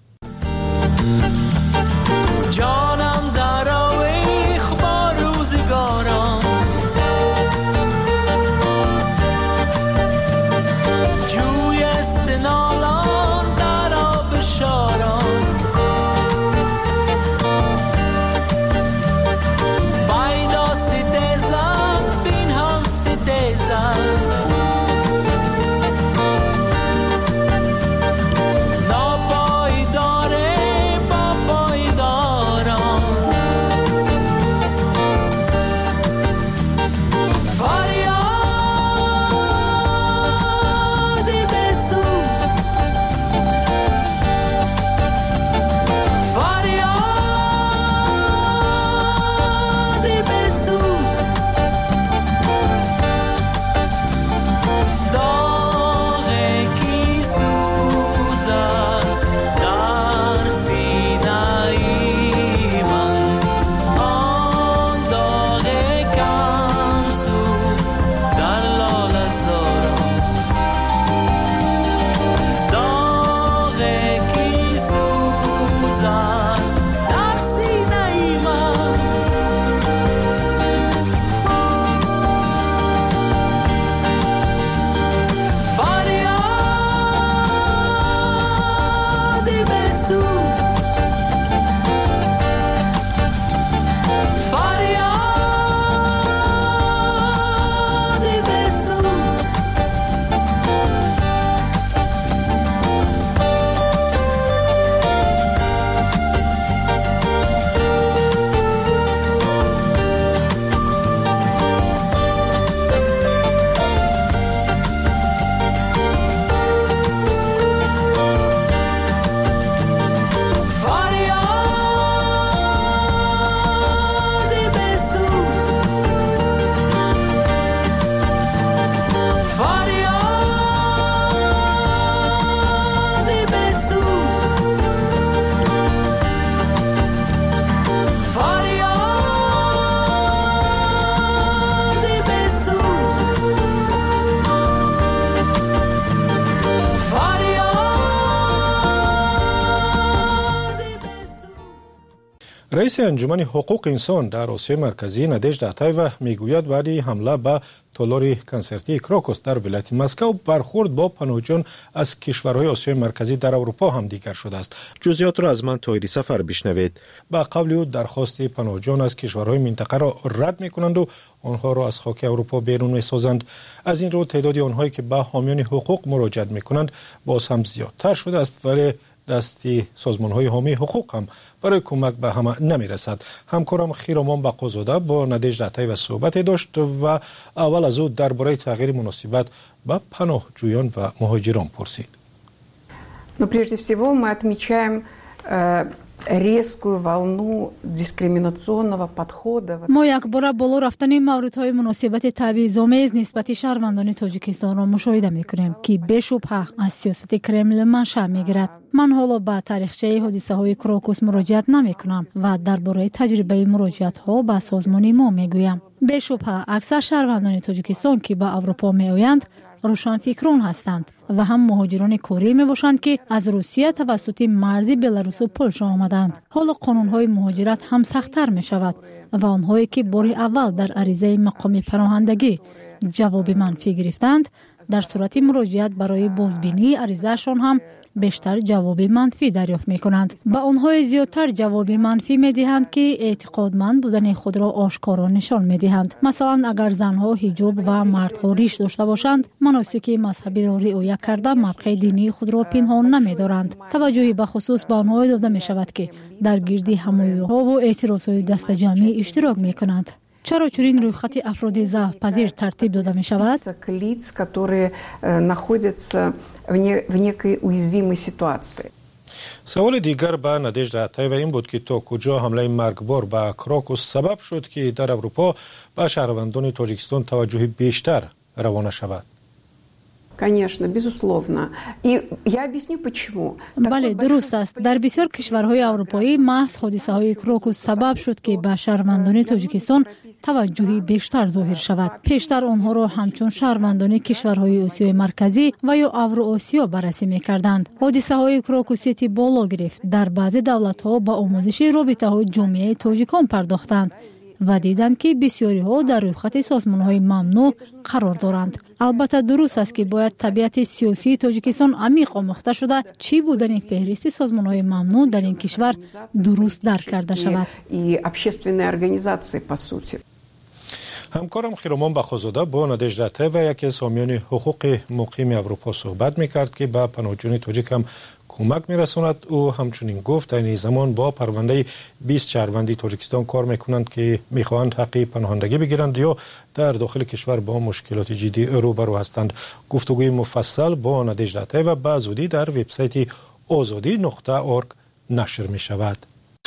جانم در آویخ با روزگارم، جوی استنالان در آب شارم، بایدا ستیزن بین هم ستیزن، نابای رئیس انجمن حقوق انسان در آسیا مرکزی نادژدا آتایوا میگوید بعد حمله به تالار کنسرتی کراکوس در ولایت مسکو برخورد با پناهجویان از کشورهای آسیای مرکزی در اروپا هم دیگر شده است. جزئیات را از من طاهری سفر بشنوید. با قول او درخواست پناهجویان از کشورهای منطقه را رد می‌کنند و آنها را از خاک اروپا بیرون می‌سازند. از این رو تعداد آنهایی که به حامیان حقوق مراجعه می‌کنند باز هم زیادتر شده است، ولی دستی سازمان‌های حامی حقوق هم برای کمک به همه نمی‌رسد. همکارم خیرامان بقازاده با نادژدا آتایوا صحبت داشت و اول از او درباره تغییر مناسبت با پناهجویان و مهاجران پرسید. Но прежде всего мы отмечаем резкую волну дискриминационного подхода. ما یک بار بالا رفتن موردهای مناسبت تبعیض‌آمیز نسبت شهروندان تاجیکستان را مشاهده می‌کنیم که بی‌شبهه از سیاست کرمل منشأ می‌گیرد. من حالا به تاریخچه حادثه‌های کراکوس مراجعت نمی‌کنم و درباره تجربه مراجعت‌ها به سازمان ما می‌گویم. بی‌شبهه اکثر شهروندان تاجیکستان که به اروپا می‌آیند روشنفکران هستند و هم مهاجران کوری می باشند که از روسیه توسط مرز بلاروس و پولشا آمدند. حالا قانون‌های مهاجرت هم سخت‌تر می شود و آنهایی که بار اول در عریضه مقام پناهندگی جواب منفی گرفتند در صورت مراجعت برای بازبینی عریضه‌شان هم بیشتر جواب منفی دریافت می کنند. با آنهای زیادتر جواب منفی می دهند که اعتقادمند بودن خود را آشکارا نشان می دهند. مثلا اگر زنها حجاب و مردها ریش داشته باشند، مناسک مذهبی را رعایت کرده موقع دینی خود را پنهان نمی دارند. توجهی به خصوص به آنها داده می شود که در گردی همایی‌ها و اعتراضهای دست جمعی اشتراک می کنند. چرا چنین رویخط افراد ضعف پذیر ترتیب داده می شود؟ سوال دیگر به نادژدا آتایوا این بود که تا کجا حمله مرگبار به کراکوس سبب شد که در اروپا به شهروندان تاجیکستان توجه بیشتر روانه شود. Конечно, безусловно. И я объясню почему. بله درست است. در بسیار کشورهای اروپایی محض حادثه‌های کراکوس سبب شد که به شهروندان تاجیکستان توجهی بیشتر ظاهر شود. پیشتر آنها را همچون شهروندان کشورهای آسیای مرکزی و یا اوراسیا بررسی می‌کردند. حادثه‌های کراکوسیتی بالا گرفت. در بعضی دولت‌ها با آموزش رابطه‌های جامعه تاجیکان پرداختند و دیدند که بسیاری ها در رویخط سازمان‌های ممنوع قرار دارند. البته درست است که باید طبیعت سیاسی تاجیکستان عمیق آموخته شده چی بودن فهرست سازمان‌های ممنوع در این کشور درست درک کرده شود. همکارم خیرامان بخازاده با نادژدا آتایوا یکی از حامیان حقوق مقیم اروپا صحبت می‌کرد که به پناهجویان تاجیک هم کمک می‌رساند. او همچنین گفت این زمان با پرونده بیست شهروندی تاجیکستان کار می‌کنند که می‌خواهند حق پناهندگی بگیرند یا در داخل کشور با مشکلات جدی روبرو هستند. گفتگوی مفصل با نادژدا آتایوا به زودی در وبسایت آزادی نقطه اورگ نشر می‌شود.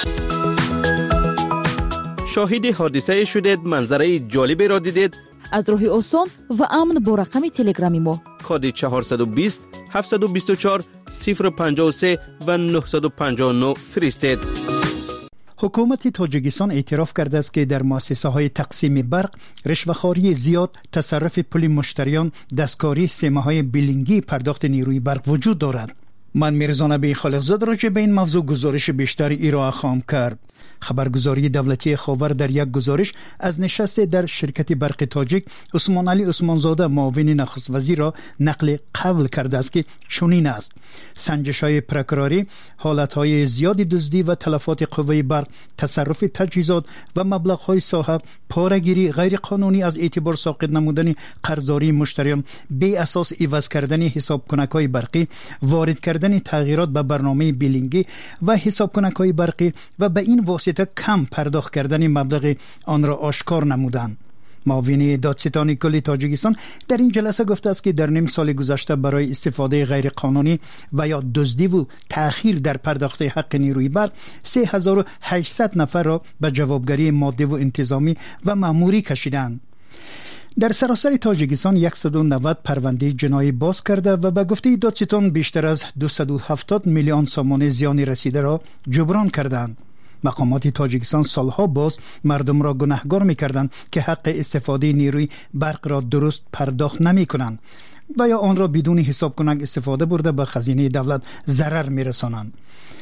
شاهد حادثه شدید، منظره جالبی را دیدید؟ از راه آسان و امن با رقم تلگرامی ما کد چهارصد و بیست هفتصد و بیست و چهار صفر پنجاه و سه و نهصد و پنجاه و نه فرستید. حکومت تاجیکستان اعتراف کرده است که در مؤسسه های تقسیم برق رشوه‌خواری زیاد، تصرف پول مشتریان، دستکاری سیمه های بیلینگی پرداخت نیروی برق وجود دارد. من میرزا نبی خالقزاد راجع به این موضوع گزارش بیشتری ارائه خواهم کرد. خبرگزاری دولتی خاور در یک گزارش از نشست در شرکت برق تاجیک عثمان علی عثمانزاده معاون نخست وزیر را نقل قول کرده است که چنین است: سنجش‌های پرکراری، حالت‌های زیاد دزدی و تلفات قوه برق، تصرف تجهیزات و مبلغ‌های صاحب، پاره‌گیری غیر قانونی از اعتبار ساقط نمودن قرضداری مشتریان، بی اساس عوض کردن حسابکنک‌های برقی، وارد کردن تغییرات به برنامه بیلینگی و حسابکنک‌های برقی و به این واسطه کم پرداخت کردن مبلغ آن را آشکار نمودند. معاون دادستان کل تاجیکستان در این جلسه گفته است که در نیم سال گذشته برای استفاده غیر قانونی و یا دزدی و تأخیر در پرداخت حق نیروی برق سه هزار و هشتصد نفر را به جوابگری مادی و انتظامی و مأموری کشیدند. در سراسر تاجیکستان صد و نود پرونده جنایی باز کرده و به گفته دادستان بیشتر از دویست و هفتاد میلیون سوم زیان رسیده را جبران کردند. مقامات تاجیکستان سالها باز مردم را گناهکار می‌کردند که حق استفاده نیروی برق را درست پرداخت نمی‌کنند و یا آن را بدون حساب کنک استفاده برده به خزینه دولت ضرر می‌رسانند.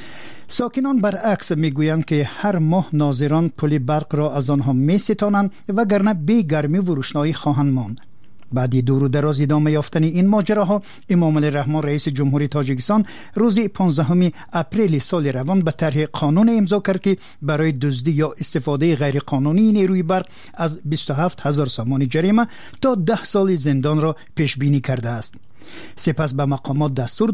ساکنان برعکس میگویند که هر ماه ناظران پل برق را از آنها میستانند وگرنه بی گرمی و روشنایی خواهند ماند. بعد دور و دراز ادامه یافتن این ماجراها، امام علی رحمان رئیس جمهوری تاجیکستان روز پانزدهم اپریل سال روان به طرح قانون امضا کرد که برای دزدی یا استفاده غیر قانونی نیروی برق از بیست و هفت هزار سامان جریمه تا ده سال زندان را پیش بینی کرده است. سپس به مقامات دستور